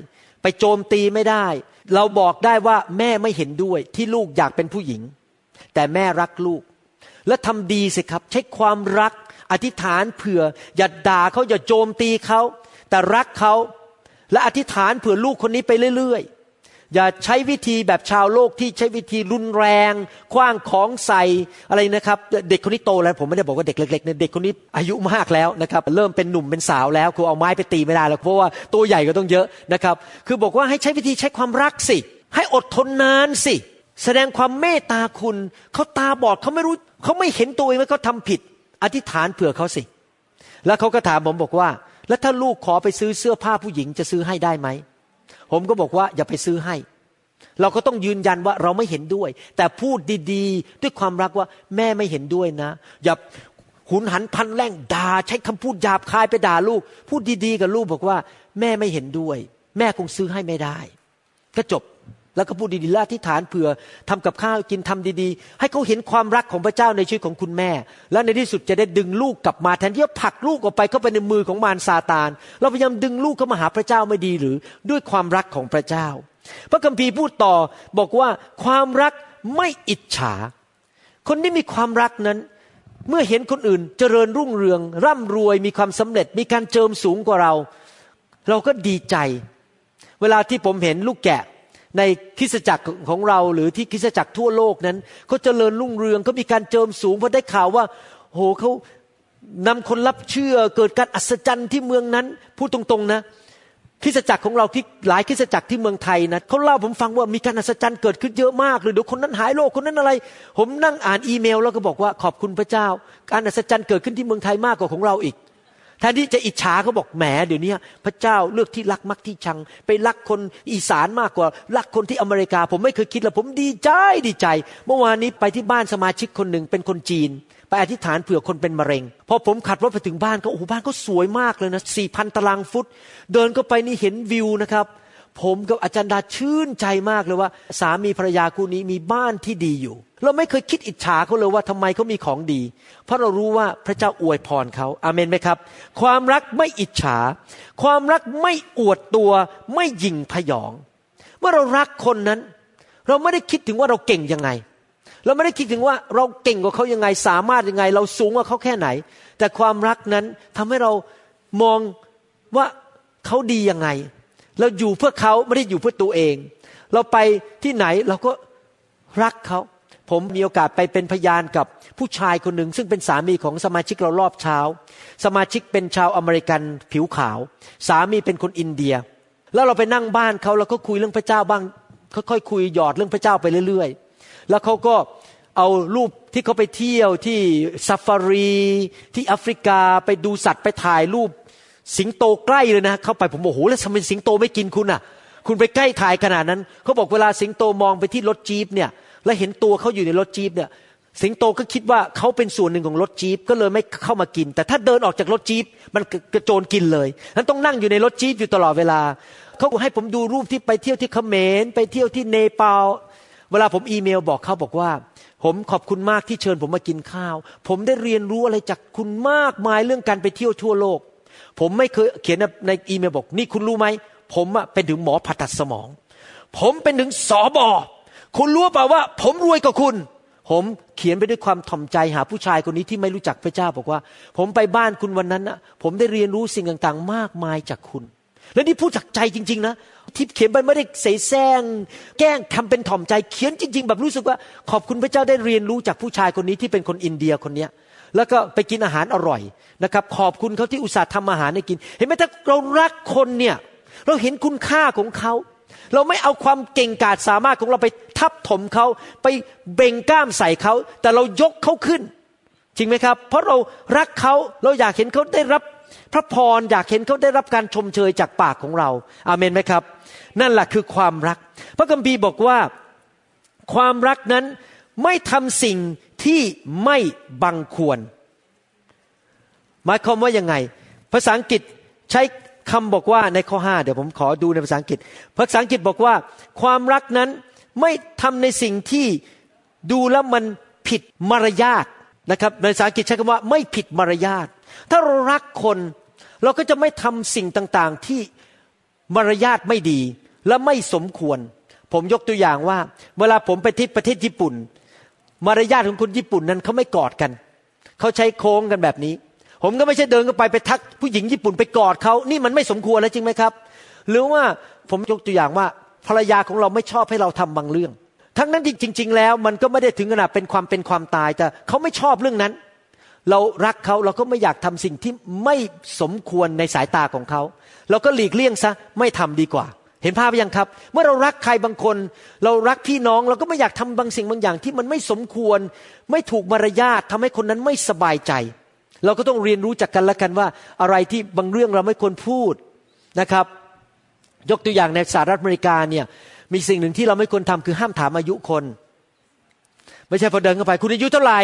ไปโจมตีไม่ได้เราบอกได้ว่าแม่ไม่เห็นด้วยที่ลูกอยากเป็นผู้หญิงแต่แม่รักลูกและทำดีสิครับใช้ความรักอธิษฐานเผื่ออย่าด่าเขาอย่าโจมตีเขาแต่รักเขาและอธิษฐานเผื่อลูกคนนี้ไปเรื่อยๆอย่าใช้วิธีแบบชาวโลกที่ใช้วิธีรุนแรงขว้างของใส่อะไรนะครับเด็กคนนี้โตแล้วผมไม่ได้บอกว่าเด็กเล็กๆนะเด็กคนนี้อายุมากแล้วนะครับเริ่มเป็นหนุ่มเป็นสาวแล้วครูเอาไม้ไปตีไม่ได้แล้วเพราะว่าตัวใหญ่ก็ต้องเยอะนะครับคือบอกว่าให้ใช้วิธีใช้ความรักสิให้อดทนนานสิแสดงความเมตตาคุณเขาตาบอดเขาไม่รู้เขาไม่เห็นตัวเองว่าเขาทำผิดอธิษฐานเผื่อเขาสิแล้วเขาก็ถามผมบอกว่าแล้วถ้าลูกขอไปซื้อเสื้อผ้าผู้หญิงจะซื้อให้ได้ไหมผมก็บอกว่าอย่าไปซื้อให้เราก็ต้องยืนยันว่าเราไม่เห็นด้วยแต่พูดดีๆด้วยความรักว่าแม่ไม่เห็นด้วยนะอย่าหุนหันพลันแล่งด่าใช้คำพูดหยาบคายไปด่าลูกพูดดีๆกับลูกบอกว่าแม่ไม่เห็นด้วยแม่คงซื้อให้ไม่ได้ก็จบแล้วก็พูดดีๆและอธิษฐานเผื่อทำกับข้าวกินทำดีๆให้เขาเห็นความรักของพระเจ้าในชีวิตของคุณแม่และในที่สุดจะได้ดึงลูกกลับมาแทนที่จะผลักลูกออกไปเข้าไปในมือของมารซาตานเราพยายามดึงลูกเข้ามาหาพระเจ้าไม่ดีหรือด้วยความรักของพระเจ้าพระคัมภีร์พูดต่อบอกว่าความรักไม่อิจฉาคนที่มีความรักนั้นเมื่อเห็นคนอื่นเจริญรุ่งเรืองร่ำรวยมีความสำเร็จมีการเจิมสูงกว่าเราเราก็ดีใจเวลาที่ผมเห็นลูกแกะในคริสตจักรของเราหรือที่คริสตจักรทั่วโลกนั้นเขาเจริญรุ่งเรืองเขามีการเจิมสูงเพราะได้ข่าวว่าโหเขานำคนรับเชื่อเกิดการอัศจรรย์ที่เมืองนั้นพูดตรงๆนะคริสตจักรของเราที่หลายคริสตจักรที่เมืองไทยนะเขาเล่าผมฟังว่ามีการอัศจรรย์เกิดขึ้นเยอะมากเลยเดี๋ยวคนนั้นหายโรคคนนั้นอะไรผมนั่งอ่านอีเมลแล้วก็บอกว่าขอบคุณพระเจ้าการอัศจรรย์เกิดขึ้นที่เมืองไทยมากกว่าของเราอีกแทนที่จะอิจฉาเขาบอกแหมเดี๋ยวนี้พระเจ้าเลือกที่รักมักที่ชังไปรักคนอีสานมากกว่ารักคนที่อเมริกาผมไม่เคยคิดเลยผมดีใจดีใจเมื่อวานนี้ไปที่บ้านสมาชิกคนหนึ่งเป็นคนจีนไปอธิษฐานเผื่อคนเป็นมะเร็งพอผมขับรถไปถึงบ้านเขาโอ้โหบ้านเขาสวยมากเลยนะ สี่พัน ตารางฟุตเดินเข้าไปนี่เห็นวิวนะครับผมกับอาจารย์ดาชื่นใจมากเลยว่าสามีภรรยาคู่นี้มีบ้านที่ดีอยู่เราไม่เคยคิดอิจฉาเขาเลยว่าทำไมเขามีของดีเพราะเรารู้ว่าพระเจ้าอวยพรเขาอาเมนไหมครับความรักไม่อิจฉาความรักไม่อวดตัวไม่หยิ่งพยองเมื่อเรารักคนนั้นเราไม่ได้คิดถึงว่าเราเก่งยังไงเราไม่ได้คิดถึงว่าเราเก่งกว่าเขายังไงสามารถยังไงเราสูงกว่าเขาแค่ไหนแต่ความรักนั้นทำให้เรามองว่าเขาดียังไงเราอยู่เพื่อเขาไม่ได้อยู่เพื่อตัวเองเราไปที่ไหนเราก็รักเขาผมมีโอกาสไปเป็นพยานกับผู้ชายคนหนึ่งซึ่งเป็นสามีของสมาชิกเรารอบเช้าสมาชิกเป็นชาวอเมริกันผิวขาวสามีเป็นคนอินเดียแล้วเราไปนั่งบ้านเขาแล้วก็คุยเรื่องพระเจ้าบ้างค่อยๆคุยหยอดเรื่องพระเจ้าไปเรื่อยๆแล้วเขาก็เอารูปที่เขาไปเที่ยวที่ซาฟารีที่แอฟริกาไปดูสัตว์ไปถ่ายรูปสิงโตใกล้เลยนะเข้าไปผมบอกโอ้โหแล้วทำไมสิงโตไม่กินคุณอ่ะคุณไปใกล้ถ่ายขนาดนั้นเขาบอกเวลาสิงโตมองไปที่รถจี๊ปเนี่ยแล้วเห็นตัวเขาอยู่ในรถจี๊ปเนี่ยสิงโตก็คิดว่าเขาเป็นส่วนหนึ่งของรถจี๊ปก็เลยไม่เข้ามากินแต่ถ้าเดินออกจากรถจี๊ปมันกระโจนกินเลยนั้นต้องนั่งอยู่ในรถจี๊ปอยู่ตลอดเวลาเขาให้ผมดูรูปที่ไปเที่ยวที่เขมรไปเที่ยวที่เนปาลเวลาผมอีเมลบอกเขาบอกว่าผมขอบคุณมากที่เชิญผมมากินข้าวผมได้เรียนรู้อะไรจากคุณมากมายเรื่องการไปเที่ยวทั่วโลกผมไม่เคยเขียนในอีเมลบอกนี่คุณรู้ไหมผมอะเป็นถึงหมอผ่าตัดสมองผมเป็นถึงสบคุณรู้เปล่าว่าผมรวยกว่าคุณผมเขียนไปด้วยความถ่อมใจหาผู้ชายคนนี้ที่ไม่รู้จักพระเจ้าบอกว่าผมไปบ้านคุณวันนั้นนะผมได้เรียนรู้สิ่งต่างๆมากมายจากคุณและนี่พูดจากใจจริงๆนะที่เขียนไปไม่ได้เสแสร้งแกล้งทำเป็นถ่อมใจเขียนจริงๆแบบรู้สึกว่าขอบคุณพระเจ้าได้เรียนรู้จากผู้ชายคนนี้ที่เป็นคนอินเดียคนเนี้ยแล้วก็ไปกินอาหารอร่อยนะครับขอบคุณเขาที่อุตส่าห์ทำอาหารให้กินเห็นไหมถ้าเรารักคนเนี่ยเราเห็นคุณค่าของเขาเราไม่เอาความเก่งกาจสามารถของเราไปทับถมเขาไปเบ่งกล้ามใส่เขาแต่เรายกเขาขึ้นจริงไหมครับเพราะเรารักเขาเราอยากเห็นเขาได้รับพระพรอยากเห็นเขาได้รับการชมเชยจากปากของเราอาเมนไหมครับนั่นแหละคือความรักพระคัมภีร์บอกว่าความรักนั้นไม่ทำสิ่งที่ไม่บังควรหมายความว่ายังไงภาษาอังกฤษใช้คำบอกว่าในข้อห้าเดี๋ยวผมขอดูในภาษาอังกฤษภาษาอังกฤษบอกว่าความรักนั้นไม่ทำในสิ่งที่ดูแล้วมันผิดมารยาทนะครับในภาษาอังกฤษใช้คำว่าไม่ผิดมารยาทถ้าเรารักคนเราก็จะไม่ทำสิ่งต่างๆที่มารยาทไม่ดีและไม่สมควรผมยกตัวอย่างว่าเวลาผมไปที่ประเทศญี่ปุ่นมารยาทของคนญี่ปุ่นนั้นเขาไม่กอดกันเขาใช้โค้งกันแบบนี้ผมก็ไม่ใช่เดินเข้าไปไปทักผู้หญิงญี่ปุ่นไปกอดเขานี่มันไม่สมควรแล้วจริงไหมครับหรือว่าผมยกตัวอย่างว่าภรรยาของเราไม่ชอบให้เราทำบางเรื่องทั้งนั้นจริงๆแล้วมันก็ไม่ได้ถึงขนาดเป็นความเป็นความตายแต่เขาไม่ชอบเรื่องนั้นเรารักเขาเราก็ไม่อยากทำสิ่งที่ไม่สมควรในสายตาของเขาเราก็หลีกเลี่ยงซะไม่ทำดีกว่าเห็นภาพยังครับเมื่อเรารักใครบางคนเรารักพี่น้องเราก็ไม่อยากทำบางสิ่งบางอย่างที่มันไม่สมควรไม่ถูกมารยาททำให้คนนั้นไม่สบายใจเราก็ต้องเรียนรู้จากกันและกันว่าอะไรที่บางเรื่องเราไม่ควรพูดนะครับยกตัวอย่างในสหรัฐอเมริกาเนี่ยมีสิ่งหนึ่งที่เราไม่ควรทำคือห้ามถามอายุคนไม่ใช่พอเดินเข้าไปคุณอายุเท่าไหร่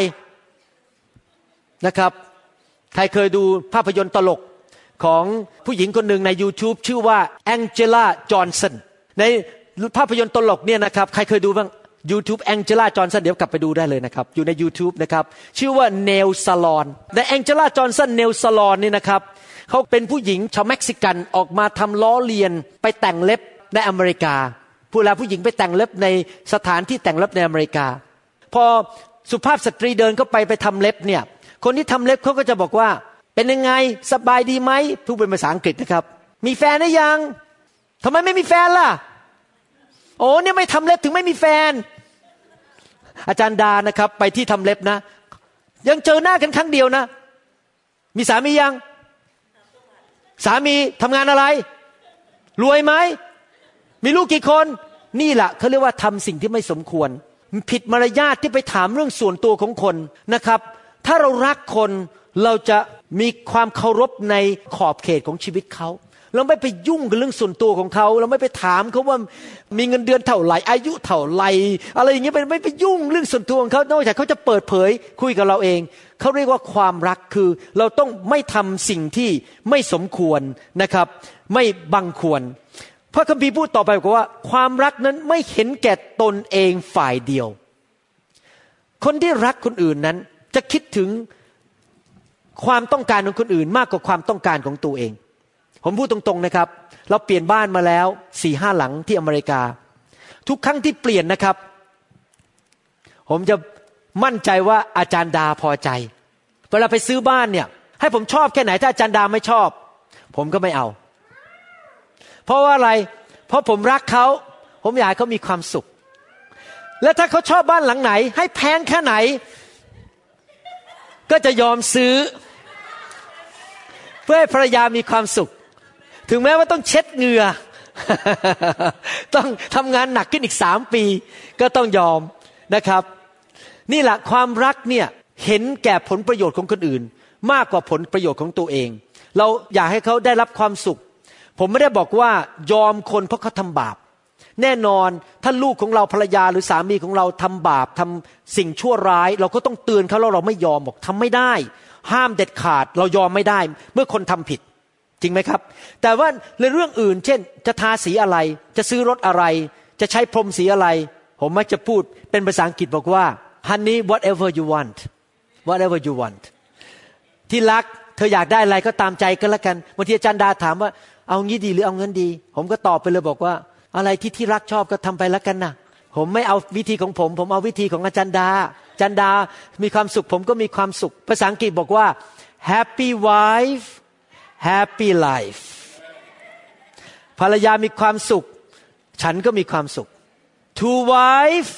นะครับใครเคยดูภาพยนตร์ตลกของผู้หญิงคนหนึ่งใน YouTube ชื่อว่าแองเจล่าจอห์นสันในภาพยนตร์ตลกเนี่ยนะครับใครเคยดูบ้าง YouTube แองเจล่าจอห์นสันเดี๋ยวกลับไปดูได้เลยนะครับอยู่ใน YouTube นะครับชื่อว่า Nail Salon แต่แองเจล่าจอห์นสัน Nail Salon นี่นะครับเขาเป็นผู้หญิงชาวเม็กซิกันออกมาทำล้อเลียนไปแต่งเล็บในอเมริกาผู้แล้วผู้หญิงไปแต่งเล็บในสถานที่แต่งเล็บในอเมริกาพอสุภาพสตรีเดินเข้าไปไปทำเล็บเนี่ยคนที่ทำเล็บเขาก็จะบอกว่าเป็นยังไงสบายดีไหมพูดเป็นภาษาอังกฤษนะครับมีแฟนหรือยังทำไมไม่มีแฟนล่ะโอ้เนี่ยไม่ทำเล็บถึงไม่มีแฟนอาจารย์ดานะครับไปที่ทำเล็บนะยังเจอหน้ากันครั้งเดียวนะมีสามียังสามีทำงานอะไรรวยไหมมีลูกกี่คนนี่แหละเขาเรียกว่าทำสิ่งที่ไม่สมควรผิดมารยาทที่ไปถามเรื่องส่วนตัวของคนนะครับถ้าเรารักคนเราจะมีความเคารพในขอบเขตของชีวิตเขาเราไม่ไปยุ่งกับเรื่องส่วนตัวของเขาเราไม่ไปถามเขาว่ามีเงินเดือนเท่าไหร่อายุเท่าไหร่อะไรอย่างเงี้ยไม่ไปยุ่งเรื่องส่วนตัวของเขานอกจากเขาจะเปิดเผยคุยกับเราเองเขาเรียกว่าความรักคือเราต้องไม่ทำสิ่งที่ไม่สมควรนะครับไม่บังควรพระคัมภีร์พูดต่อไปบอกว่าความรักนั้นไม่เห็นแก่ตนเองฝ่ายเดียวคนที่รักคนอื่นนั้นจะคิดถึงความต้องการของคนอื่นมากกว่าความต้องการของตัวเองผมพูดตรงๆนะครับเราเปลี่ยนบ้านมาแล้ว สี่ห้า หลังที่อเมริกาทุกครั้งที่เปลี่ยนนะครับผมจะมั่นใจว่าอาจารย์ดาพอใจเวลาไปซื้อบ้านเนี่ยให้ผมชอบแค่ไหนถ้าอาจารย์ดาไม่ชอบผมก็ไม่เอาเพราะว่าอะไรเพราะผมรักเขาผมอยากให้เขามีความสุขและถ้าเขาชอบบ้านหลังไหนให้แพงแค่ไหนก็จะยอมซื้อเพื่อให้ภรรยามีความสุขถึงแม้ว่าต้องเช็ดเหงื่อ ต้องทำงานหนักขึ้นอีกสามปีก็ต้องยอมนะครับนี่แหละความรักเนี่ยเห็นแก่ผลประโยชน์ของคนอื่นมากกว่าผลประโยชน์ของตัวเองเราอยากให้เขาได้รับความสุขผมไม่ได้บอกว่ายอมคนเพราะเขาทำบาปแน่นอนถ้าลูกของเราภรรยาหรือสามีของเราทำบาปทำสิ่งชั่วร้ายเราก็ต้องเตือนเขาแล้วเราไม่ยอมบอกทำไม่ได้ห้ามเด็ดขาดเรายอมไม่ได้เมื่อคนทำผิดจริงไหมครับแต่ว่าในเรื่องอื่นเช่นจะทาสีอะไรจะซื้อรถอะไรจะใช้พรมสีอะไรผมมักจะพูดเป็นภาษาอังกฤษบอกว่า honey whatever you want whatever you want ที่รักเธออยากได้อะไรก็ตามใจก็แล้วกันบางทีอาจารย์ดาถามว่าเอางี้ดีหรือเอาเงินดีผมก็ตอบไปเลยบอกว่าอะไรที่ที่รักชอบก็ทำไปแล้วกันนะผมไม่เอาวิธีของผมผมเอาวิธีของอาจารย์ดาอาจารย์ดามีความสุขผมก็มีความสุขภาษาอังกฤษบอกว่า happy wife happy life ภรรยามีความสุขฉันก็มีความสุข two wife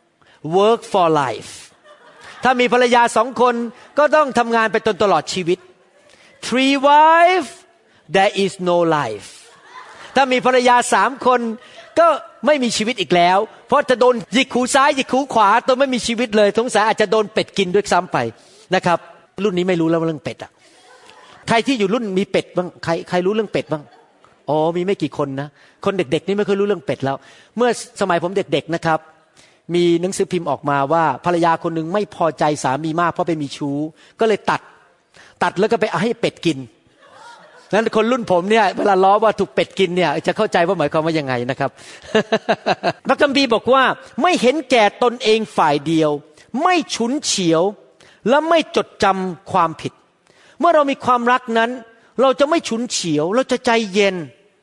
work for life ถ้ามีภรรยาสองคนก็ต้องทำงานไปจนตลอดชีวิต three wife there is no life ถ้ามีภรรยาสามคนก็ไม่มีชีวิตอีกแล้วเพราะจะโดนหยิกหูซ้ายหยิกหูขวาตัวไม่มีชีวิตเลยสงสัยอาจจะโดนเป็ดกินด้วยซ้ำไปนะครับรุ่นนี้ไม่รู้แล้วเรื่องเป็ดอ่ะใครที่อยู่รุ่นมีเป็ดบ้างใครใครรู้เรื่องเป็ดบ้างอ๋อมีไม่กี่คนนะคนเด็กๆนี่ไม่ค่อยรู้เรื่องเป็ดแล้วเมื่อสมัยผมเด็กๆนะครับมีหนังสือพิมพ์ออกมาว่าภรรยาคนนึงไม่พอใจสามีมากเพราะไปมีชู้ก็เลยตัดตัดแล้วก็ไปเอาให้เป็ดกินนั้นคนรุ่นผมเนี่ยเวลาล้อว่าถูกเป็ดกินเนี่ยจะเข้าใจว่าหมายความว่ายังไงนะครับ พระคัมภีร์บอกว่าไม่เห็นแก่ตนเองฝ่ายเดียวไม่ฉุนเฉียวและไม่จดจำความผิดเมื่อเรามีความรักนั้นเราจะไม่ฉุนเฉียวเราจะใจเย็น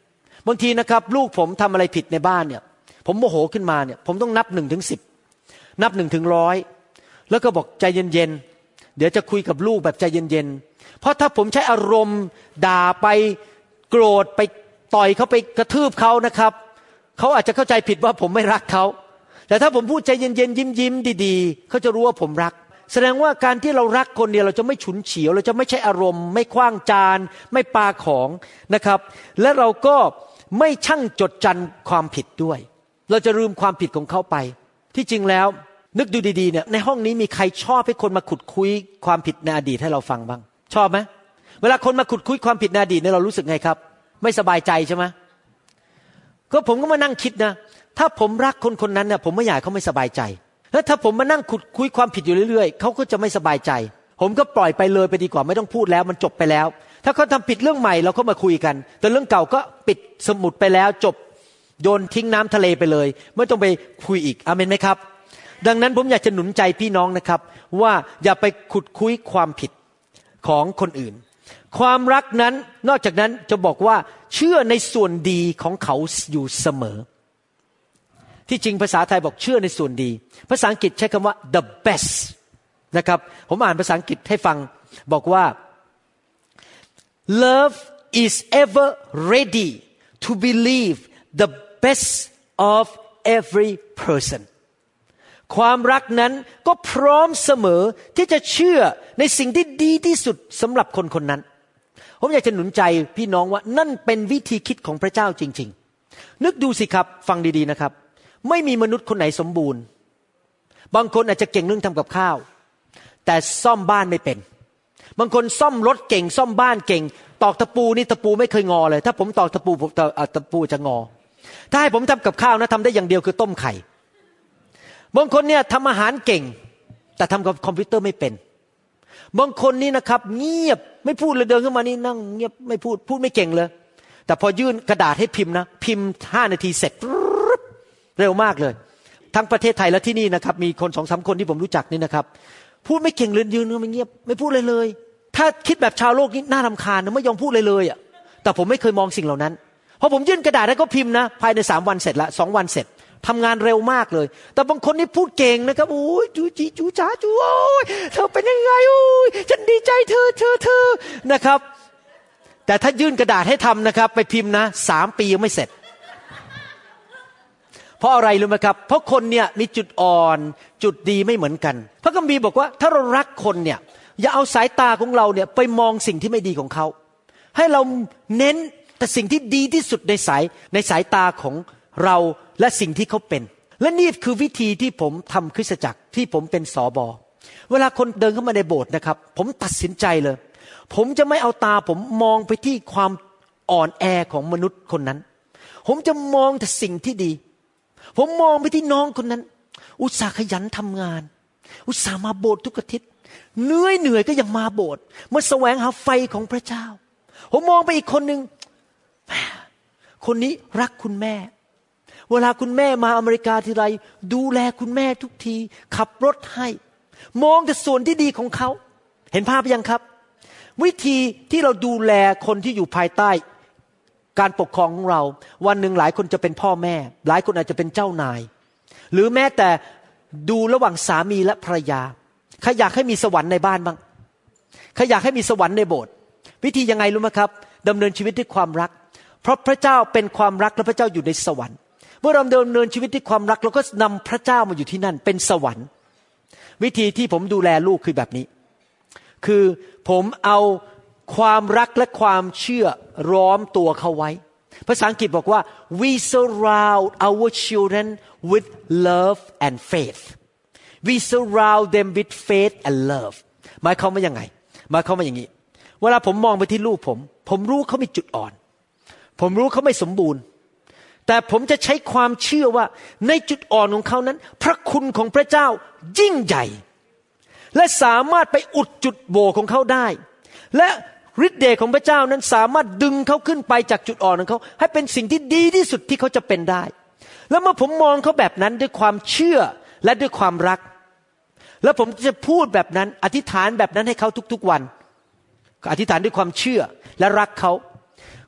บางทีนะครับลูกผมทำอะไรผิดในบ้านเนี่ยผมโมโหขึ้นมาเนี่ยผมต้องนับหนึ่งถึงสิบนับหนึ่งถึงร้อยแล้วก็บอกใจเย็นๆเดี๋ยวจะคุยกับลูกแบบใจเย็นๆเพราะถ้าผมใช้อารมณ์ด่าไปโกรธไปต่อยเขาไปกระทืบเขานะครับเขาอาจจะเข้าใจผิดว่าผมไม่รักเขาแต่ถ้าผมพูดใจเย็นๆยิ้มๆดีๆเขาจะรู้ว่าผมรักแสดงว่าการที่เรารักคนเนี่ยเราจะไม่ฉุนเฉียวเราจะไม่ใช้อารมณ์ไม่ขว้างจานไม่ปาของนะครับและเราก็ไม่ชั่งจดจันความผิดด้วยเราจะลืมความผิดของเขาไปที่จริงแล้วนึกดูดีๆเนี่ยในห้องนี้มีใครชอบให้คนมาขุดคุยความผิดในอดีตให้เราฟังบ้างชอบไหมเวลาคนมาขุดคุยความผิดในอดีตเนี่ยเรารู้สึกไงครับไม่สบายใจใช่ไหมก็ผมก็มานั่งคิดนะถ้าผมรักคนคนนั้นเนี่ยผมไม่อยากเขาไม่สบายใจแล้วถ้าผมมานั่งขุดคุยความผิดอยู่เรื่อยๆเขาก็จะไม่สบายใจผมก็ปล่อยไปเลยไปดีกว่าไม่ต้องพูดแล้วมันจบไปแล้วถ้าเขาทำผิดเรื่องใหม่เราก็มาคุยกันแต่เรื่องเก่าก็ปิดสมุดไปแล้วจบโยนทิ้งน้ำทะเลไปเลยไม่ต้องไปคุยอีกอาเมนไหมครับดังนั้นผมอยากจะหนุนใจพี่น้องนะครับว่าอย่าไปขุดคุยความผิดของคนอื่นความรักนั้นนอกจากนั้นจะบอกว่าเชื่อในส่วนดีของเขาอยู่เสมอที่จริงภาษาไทยบอกเชื่อในส่วนดีภาษาอังกฤษใช้คำว่า the best นะครับผมอ่านภาษาอังกฤษให้ฟังบอกว่า love is ever ready to believe the best of every person ความรักนั้นก็พร้อมเสมอที่จะเชื่อในสิ่งที่ดีที่สุดสำหรับคนคนนั้นผมอยากจะหนุนใจพี่น้องว่านั่นเป็นวิธีคิดของพระเจ้าจริงๆนึกดูสิครับฟังดีๆนะครับไม่มีมนุษย์คนไหนสมบูรณ์บางคนอาจจะเก่งเรื่องทำกับข้าวแต่ซ่อมบ้านไม่เป็นบางคนซ่อมรถเก่งซ่อมบ้านเก่งตอกตะปูนี่ตะปูไม่เคยงอเลยถ้าผมตอกตะปูตะปูจะงอถ้าให้ผมทำกับข้าวนะทำได้อย่างเดียวคือต้มไข่บางคนเนี่ยทำอาหารเก่งแต่ทำกับคอมพิวเตอร์ไม่เป็นบางคนนี่นะครับเงียบไม่พูดเลยเดินขึ้นมานี่นั่งเงียบไม่พูดพูดไม่เก่งเลยแต่พอยื่นกระดาษให้พิมพ์นะพิมพ์ห้านาทีเสร็จเร็วมากเลยทั้งประเทศไทยและที่นี่นะครับมีคน สองสาม คนที่ผมรู้จักนี่นะครับพูดไม่เก่งเลยยืนไม่เงียบไม่พูดเลยเลยถ้าคิดแบบชาวโลกนี่น่ารำคาญนะไม่ยอมพูดเลยเลยอ่ะแต่ผมไม่เคยมองสิ่งเหล่านั้นพอผมยื่นกระดาษให้เขาพิมพ์นะภายในสามวันเสร็จละสองวันเสร็จทำงานเร็วมากเลยแต่บางคนนี่พูดเก่งนะครับโอ้ยจูจีจูจ้าจูโอ้ยเธอเป็นยังไงโอ้ยฉันดีใจเธอเธอเธอนะครับแต่ถ้ายื่นกระดาษให้ทำนะครับไปพิมพ์นะสามปียังไม่เสร็จเพราะอะไรรู้ไหมครับเพราะคนเนี่ยมีจุดอ่อนจุดดีไม่เหมือนกันพระคัมภีร์บอกว่าถ้าเรารักคนเนี่ยอย่าเอาสายตาของเราเนี่ยไปมองสิ่งที่ไม่ดีของเขาให้เราเน้นแต่สิ่งที่ดีที่สุดในสายในสายตาของเราและสิ่งที่เขาเป็นและนี่คือวิธีที่ผมทำคริสตจักรที่ผมเป็นสบเวลาคนเดินเข้ามาในโบสถ์นะครับผมตัดสินใจเลยผมจะไม่เอาตาผมมองไปที่ความอ่อนแอของมนุษย์คนนั้นผมจะมองแต่สิ่งที่ดีผมมองไปที่น้องคนนั้นอุตส่าห์ขยันทำงานอุตส่าห์มาโบสถ์ทุกอาทิตย์เหนื่อยเหนื่อยก็ยังมาโบสถ์มาแสวงหาไฟของพระเจ้าผมมองไปอีกคนนึงคนนี้รักคุณแม่เวลาคุณแม่มาอเมริกาทีไรดูแลคุณแม่ทุกทีขับรถให้มองแต่ส่วนที่ดีของเขาเห็นภาพยังครับวิธีที่เราดูแลคนที่อยู่ภายใต้การปกครองของเราวันหนึ่งหลายคนจะเป็นพ่อแม่หลายคนอาจจะเป็นเจ้านายหรือแม้แต่ดูระหว่างสามีและภรรยาใครอยากให้มีสวรรค์ในบ้านบ้างใครอยากให้มีสวรรค์ในโบสถ์วิธียังไงรู้ไหมครับดำเนินชีวิตด้วยความรักเพราะพระเจ้าเป็นความรักและพระเจ้าอยู่ในสวรรค์เมื่อเราดำเนินชีวิตด้วยความรักเราก็นำพระเจ้ามาอยู่ที่นั่นเป็นสวรรค์วิธีที่ผมดูแลลูกคือแบบนี้คือผมเอาความรักและความเชื่อล้อมตัวเขาไว้ภาษาอังกฤษบอกว่า we surround our children with love and faith we surround them with faith and love หมายความว่ายังไงหมายความว่าอย่างนี้เวลาผมมองไปที่ลูกผมผมรู้เขามีจุดอ่อนผมรู้เขาไม่สมบูรณ์แต่ผมจะใช้ความเชื่อว่าในจุดอ่อนของเขานั้นพระคุณของพระเจ้ายิ่งใหญ่และสามารถไปอุดจุดโหว่ของเขาได้และฤทธิ์เดชของพระเจ้านั้นสามารถดึงเขาขึ้นไปจากจุดอ่อนของเขาให้เป็นสิ่งที่ดีที่สุดที่เขาจะเป็นได้แล้วเมื่อผมมองเขาแบบนั้นด้วยความเชื่อและด้วยความรักแล้วผมจะพูดแบบนั้นอธิษฐานแบบนั้นให้เขาทุกๆวันอธิษฐานด้วยความเชื่อและรักเขา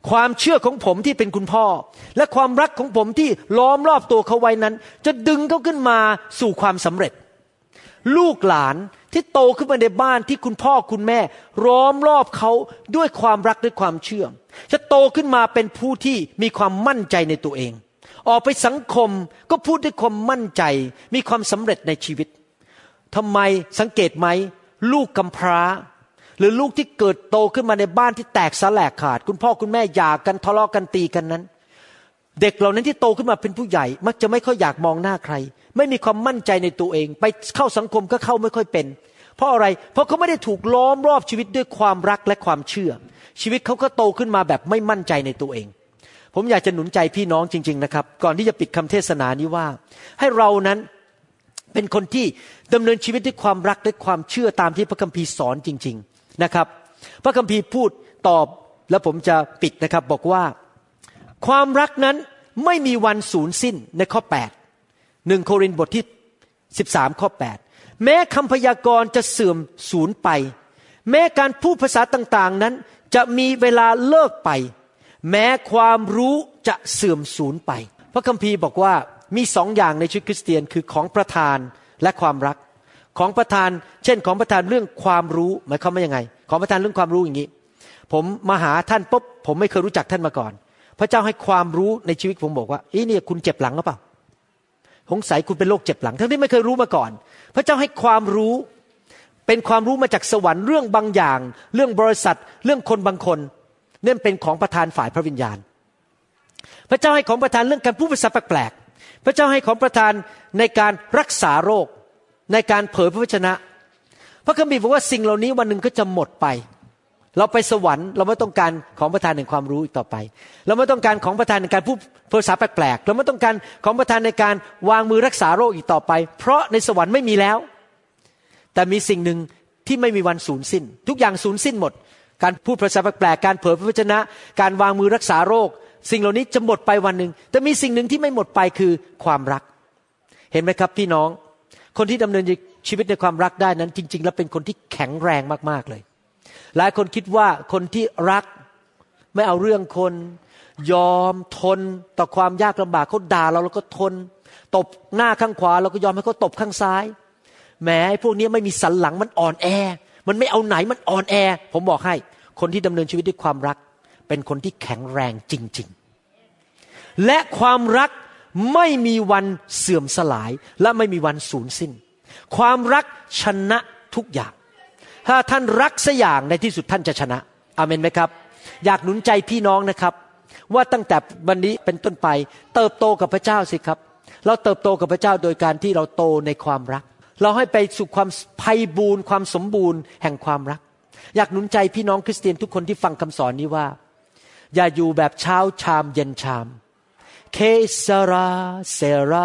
ความเชื่อของผมที่เป็นคุณพ่อและความรักของผมที่ล้อมรอบตัวเขาไว้นั้นจะดึงเขาขึ้นมาสู่ความสำเร็จลูกหลานที่โตขึ้นมาในบ้านที่คุณพ่อคุณแม่ล้อมรอบเขาด้วยความรักด้วยความเชื่อจะโตขึ้นมาเป็นผู้ที่มีความมั่นใจในตัวเองออกไปสังคมก็พูดด้วยความมั่นใจมีความสำเร็จในชีวิตทำไมสังเกตไหมลูกกำพร้าหรือลูกที่เกิดโตขึ้นมาในบ้านที่แตกสลายขาดคุณพ่อคุณแม่หย่ากันทะเลาะกันตีกันนั้นเด็กเหล่านั้นที่โตขึ้นมาเป็นผู้ใหญ่มักจะไม่ค่อยอยากมองหน้าใครไม่มีความมั่นใจในตัวเองไปเข้าสังคมก็เข้าไม่ค่อยเป็นเพราะอะไรเพราะเขาไม่ได้ถูกล้อมรอบชีวิตด้วยความรักและความเชื่อชีวิตเขาก็โตขึ้นมาแบบไม่มั่นใจในตัวเองผมอยากจะหนุนใจพี่น้องจริงๆนะครับก่อนที่จะปิดคำเทศนานี้ว่าให้เรานั้นเป็นคนที่ดำเนินชีวิตด้วยความรักและความเชื่อตามที่พระคัมภีร์สอนจริงๆนะครับพระคัมภีร์พูดตอบแล้วผมจะปิดนะครับบอกว่าความรักนั้นไม่มีวันสูญสิ้นในข้อแปด หนึ่งโครินธ์บทที่สิบสามข้อแปดแม้คำพยากรณ์จะเสื่อมสูญไปแม้การพูดภาษาต่างๆนั้นจะมีเวลาเลิกไปแม้ความรู้จะเสื่อมสูญไปพระคัมภีร์บอกว่ามีสองอย่างในชีวิตคริสเตียนคือของประทานและความรักของประทานเช่นของประทานเรื่องความรู้หมายความว่ายังไงของประทานเรื่องความรู้อย่างนี้ผมมาหาท่านปุ๊บผมไม่เคยรู้จักท่านมาก่อนพระเจ้าให้ความรู้ในชีวิตผมบอกว่าเอ๊ะเนี่ยคุณเจ็บหลังหรือเปล่าสงสัยคุณเป็นโรคเจ็บหลังทั้งที่ไม่เคยรู้มาก่อนพระเจ้าให้ความรู้เป็นความรู้มาจากสวรรค์เรื่องบางอย่างเรื่องบริษัทเรื่องคนบางคนนั่นเป็นของประทานฝ่ายพระวิญญาณพระเจ้าให้ของประทานเรื่องการพูดภาษาแปลกๆพระเจ้าให้ของประทานในการรักษาโรคในการเผยพระวจนะพระคัมภีร์บอกว่าสิ่งเหล่านี้วันหนึ่งก็จะหมดไปเราไปสวรรค์เราไม่ต้องการของประทานแห่งความรู้อีกต่อไปเราไม่ต้องการของประทานในการพูดภาษาแปลกๆเราไม่ต้องการของประทานในการวางมือรักษาโรคอีกต่อไปเพราะในสวรรค์ไม่มีแล้วแต่มีสิ่งหนึ่งที่ไม่มีวันสูญสิ้นทุกอย่างสูญสิ้นหมดการพูดภาษาแปลกๆการเผยพระวจนะการวางมือรักษาโรคสิ่งเหล่านี้จะหมดไปวันหนึ่งแต่มีสิ่งหนึ่งที่ไม่หมดไปคือความรักเห็นไหมครับพี่น้องคนที่ดำเนินชีวิตในความรักได้นั้นจริงๆแล้วเป็นคนที่แข็งแรงมากๆเลยหลายคนคิดว่าคนที่รักไม่เอาเรื่องคนยอมทนต่อความยากลำบากเขาด่าเราเราก็ทนตบหน้าข้างขวาเราก็ยอมให้เขาตบข้างซ้ายแหมไอ้พวกนี้ไม่มีสันหลังมันอ่อนแอมันไม่เอาไหนมันอ่อนแอผมบอกให้คนที่ดำเนินชีวิตด้วยความรักเป็นคนที่แข็งแรงจริงๆและความรักไม่มีวันเสื่อมสลายและไม่มีวันสูญสิ้นความรักชนะทุกอย่างถ้าท่านรักสักอย่างในที่สุดท่านจะชนะอาเมนไหมครับอยากหนุนใจพี่น้องนะครับว่าตั้งแต่วันนี้เป็นต้นไปเติบโตกับพระเจ้าสิครับเราเติบโตกับพระเจ้าโดยการที่เราโตในความรักเราให้ไปสู่ความไพบูรณ์ความสมบูรณ์แห่งความรักอยากหนุนใจพี่น้องคริสเตียนทุกคนที่ฟังคำสอนนี้ว่าอย่าอยู่แบบเช้าชามเย็นชามเคสราเซรา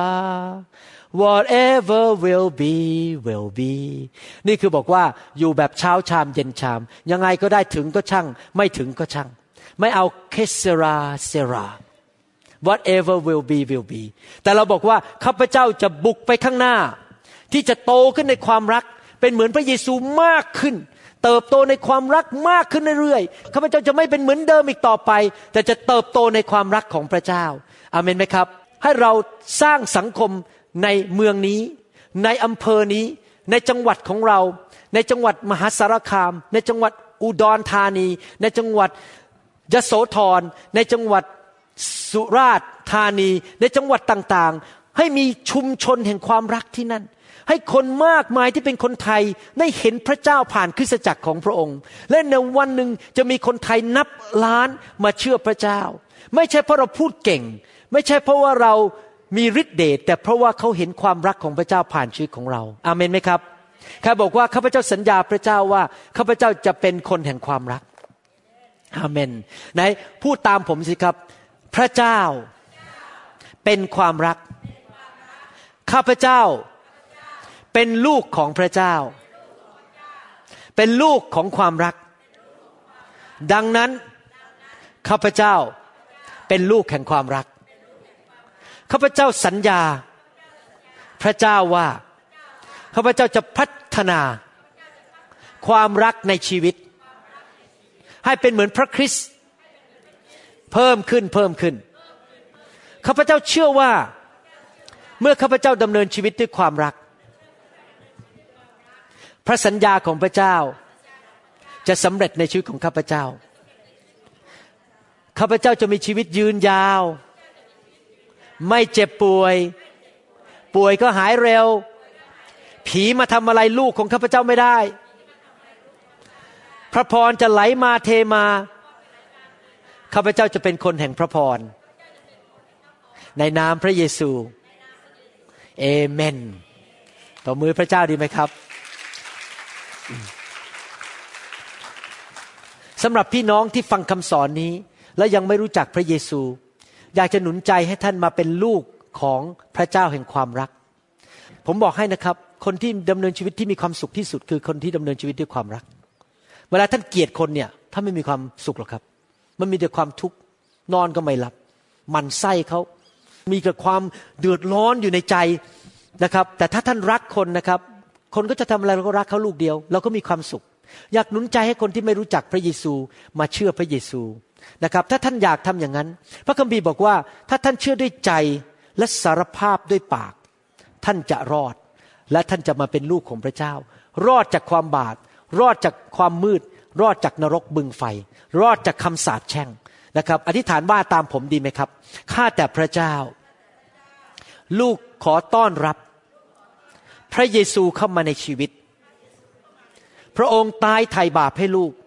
whatever will be will be นี่คือบอกว่าอยู่แบบเช้าชามเย็นชามยังไงก็ได้ถึงก็ช่างไม่ถึงก็ช่างไม่เอาเคสราเซรา whatever will be will be แต่เราบอกว่าข้าพเจ้าจะบุกไปข้างหน้าที่จะโตขึ้นในความรักเป็นเหมือนพระเยซูมากขึ้นเติบโตในความรักมากขึ้นเรื่อยๆข้าพเจ้าจะไม่เป็นเหมือนเดิมอีกต่อไปแต่จะเติบโตในความรักของพระเจ้าอาเมนไหมครับให้เราสร้างสังคมในเมืองนี้ในอำเภอนี้ในจังหวัดของเราในจังหวัดมหาสารคามในจังหวัดอุดรธานีในจังหวัดยโสธรในจังหวัดสุราษฎร์ธานีในจังหวัดต่างๆให้มีชุมชนแห่งความรักที่นั่นให้คนมากมายที่เป็นคนไทยได้เห็นพระเจ้าผ่านคริสตจักรของพระองค์และในวันหนึ่งจะมีคนไทยนับล้านมาเชื่อพระเจ้าไม่ใช่เพราะเราพูดเก่งไม่ใช่เพราะว่าเรามีฤทธิ์เดชแต่เพราะว่าเขาเห็นความรักของพระเจ้าผ่านชีวิตของเราอาเมนไหมครับใครบอกว่าข้าพเจ้าสัญญาพระเจ้าว่าข้าพเจ้าจะเป็นคนแห่งความรักอาเมนไหนพูดตามผมสิครับพระเจ้าเป็นความรักข้าพเจ้าเป็นลูกของพระเจ้าเป็นลูกของความรักดังนั้นข้าพเจ้าเป็นลูกแห่งความรักข้าพเจ้าสัญญาพระเจ้าว่าข้าพเจ้าจะพัฒนาความรักในชีวิตให้เป็นเหมือนพระคริสต์เพิ่มขึ้นเพิ่มขึ้นข้าพเจ้าเชื่อว่าเมื่อข้าพเจ้าดำเนินชีวิตด้วยความรักพระสัญญาของพระเจ้าจะสำเร็จในชีวิตของข้าพเจ้าข้าพเจ้าจะมีชีวิตยืนยาวไม่เจ็บป่วยป่วยก็หายเร็วผีมาทำอะไรลูกของข้าพเจ้าไม่ได้พระพรจะไหลมาเทมาข้าพเจ้าจะเป็นคนแห่งพระพรในนามพระเยซูเอเมนต่อมือพระเจ้าดีไหมครับสำหรับพี่น้องที่ฟังคำสอนนี้และยังไม่รู้จักพระเยซูอยากจะหนุนใจให้ท่านมาเป็นลูกของพระเจ้าแห่งความรักผมบอกให้นะครับคนที่ดำเนินชีวิตที่มีความสุขที่สุดคือคนที่ดำเนินชีวิตด้วยความรักเวลาท่านเกลียดคนเนี่ยท่านไม่มีความสุขหรอกครับมันมีแต่ความทุกข์นอนก็ไม่หลับหมั่นไส้เขามีแต่ความเดือดร้อนอยู่ในใจนะครับแต่ถ้าท่านรักคนนะครับคนก็จะทำอะไรเราก็รักเขาลูกเดียวเราก็มีความสุขอยากหนุนใจให้คนที่ไม่รู้จักพระเยซูมาเชื่อพระเยซูนะครับถ้าท่านอยากทำอย่างนั้นพระคัมภีร์บอกว่าถ้าท่านเชื่อด้วยใจและสารภาพด้วยปากท่านจะรอดและท่านจะมาเป็นลูกของพระเจ้ารอดจากความบาปรอดจากความมืดรอดจากนรกบึงไฟรอดจากคำสาปแช่งนะครับอธิษฐานว่าตามผมดีไหมครับข้าแต่พระเจ้าลูกขอต้อนรับพระเยซูเข้ามาในชีวิตพระองค์ตายไถ่บาปให้ลูก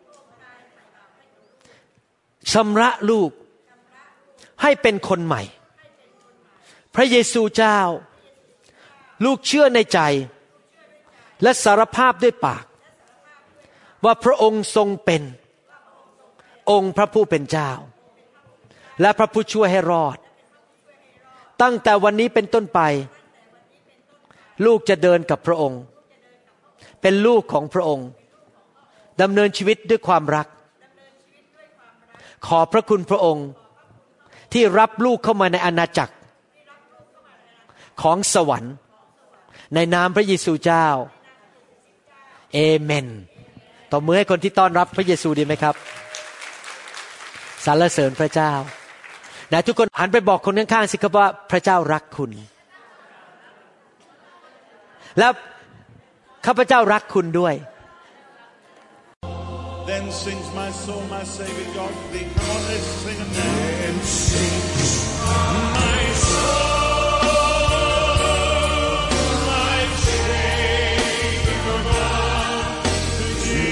ชำระลูกให้เป็นคนใหม่พระเยซูเจ้าลูกเชื่อในใจและสารภาพด้วยปากว่าพระองค์ทรงเป็นองค์พระผู้เป็นเจ้าและพระผู้ช่วยให้รอดตั้งแต่วันนี้เป็นต้นไปลูกจะเดินกับพระองค์เป็นลูกของพระองค์ดำเนินชีวิตด้วยความรักขอพระคุณพระองค์ที่รับลูกเข้ามาในอาณาจักรของสวรรค์ในนามพระเยซูเจ้าเอเมนต่อมือให้คนที่ต้อนรับพระเยซูดีไหมครับสรรเสริญพระเจ้านะทุกคนหันไปบอกคนข้างๆสิครับว่าพระเจ้ารักคุณแล้วข้าพเจ้ารักคุณด้วย Then sings my soul, my Savior God to thee. Come on, let's sing a Then sings my soul, my Savior God to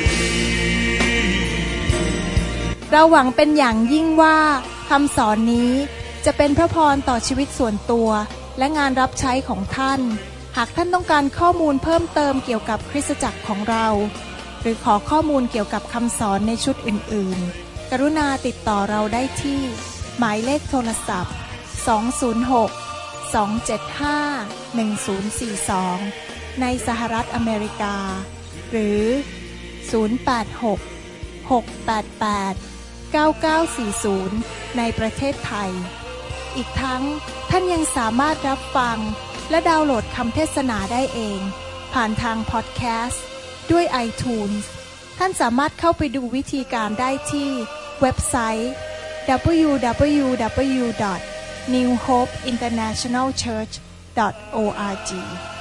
thee. เราหวังเป็นอย่างยิ่งว่าคำสอนนี้จะเป็นพระพรต่อชีวิตส่วนตัวและงานรับใช้ของท่านหากท่านต้องการข้อมูลเพิ่มเติมเกี่ยวกับคริสตจักรของเราหรือขอข้อมูลเกี่ยวกับคำสอนในชุดอื่นๆกรุณาติดต่อเราได้ที่หมายเลขโทรศัพท์สอง ศูนย์ หก สอง เจ็ด ห้า หนึ่ง ศูนย์ สี่ สองในสหรัฐอเมริกาหรือศูนย์ แปด หก หก แปด แปด เก้า เก้า สี่ ศูนย์ในประเทศไทยอีกทั้งท่านยังสามารถรับฟังและดาวน์โหลดคำเทศนาได้เองผ่านทางพอดแคสต์ด้วย iTunes ท่านสามารถเข้าไปดูวิธีการได้ที่เว็บไซต์ ดับเบิลยู ดับเบิลยู ดับเบิลยู ดอท นิว โฮป อินเตอร์เนชั่นแนล เชิร์ช ดอท โอ อาร์ จี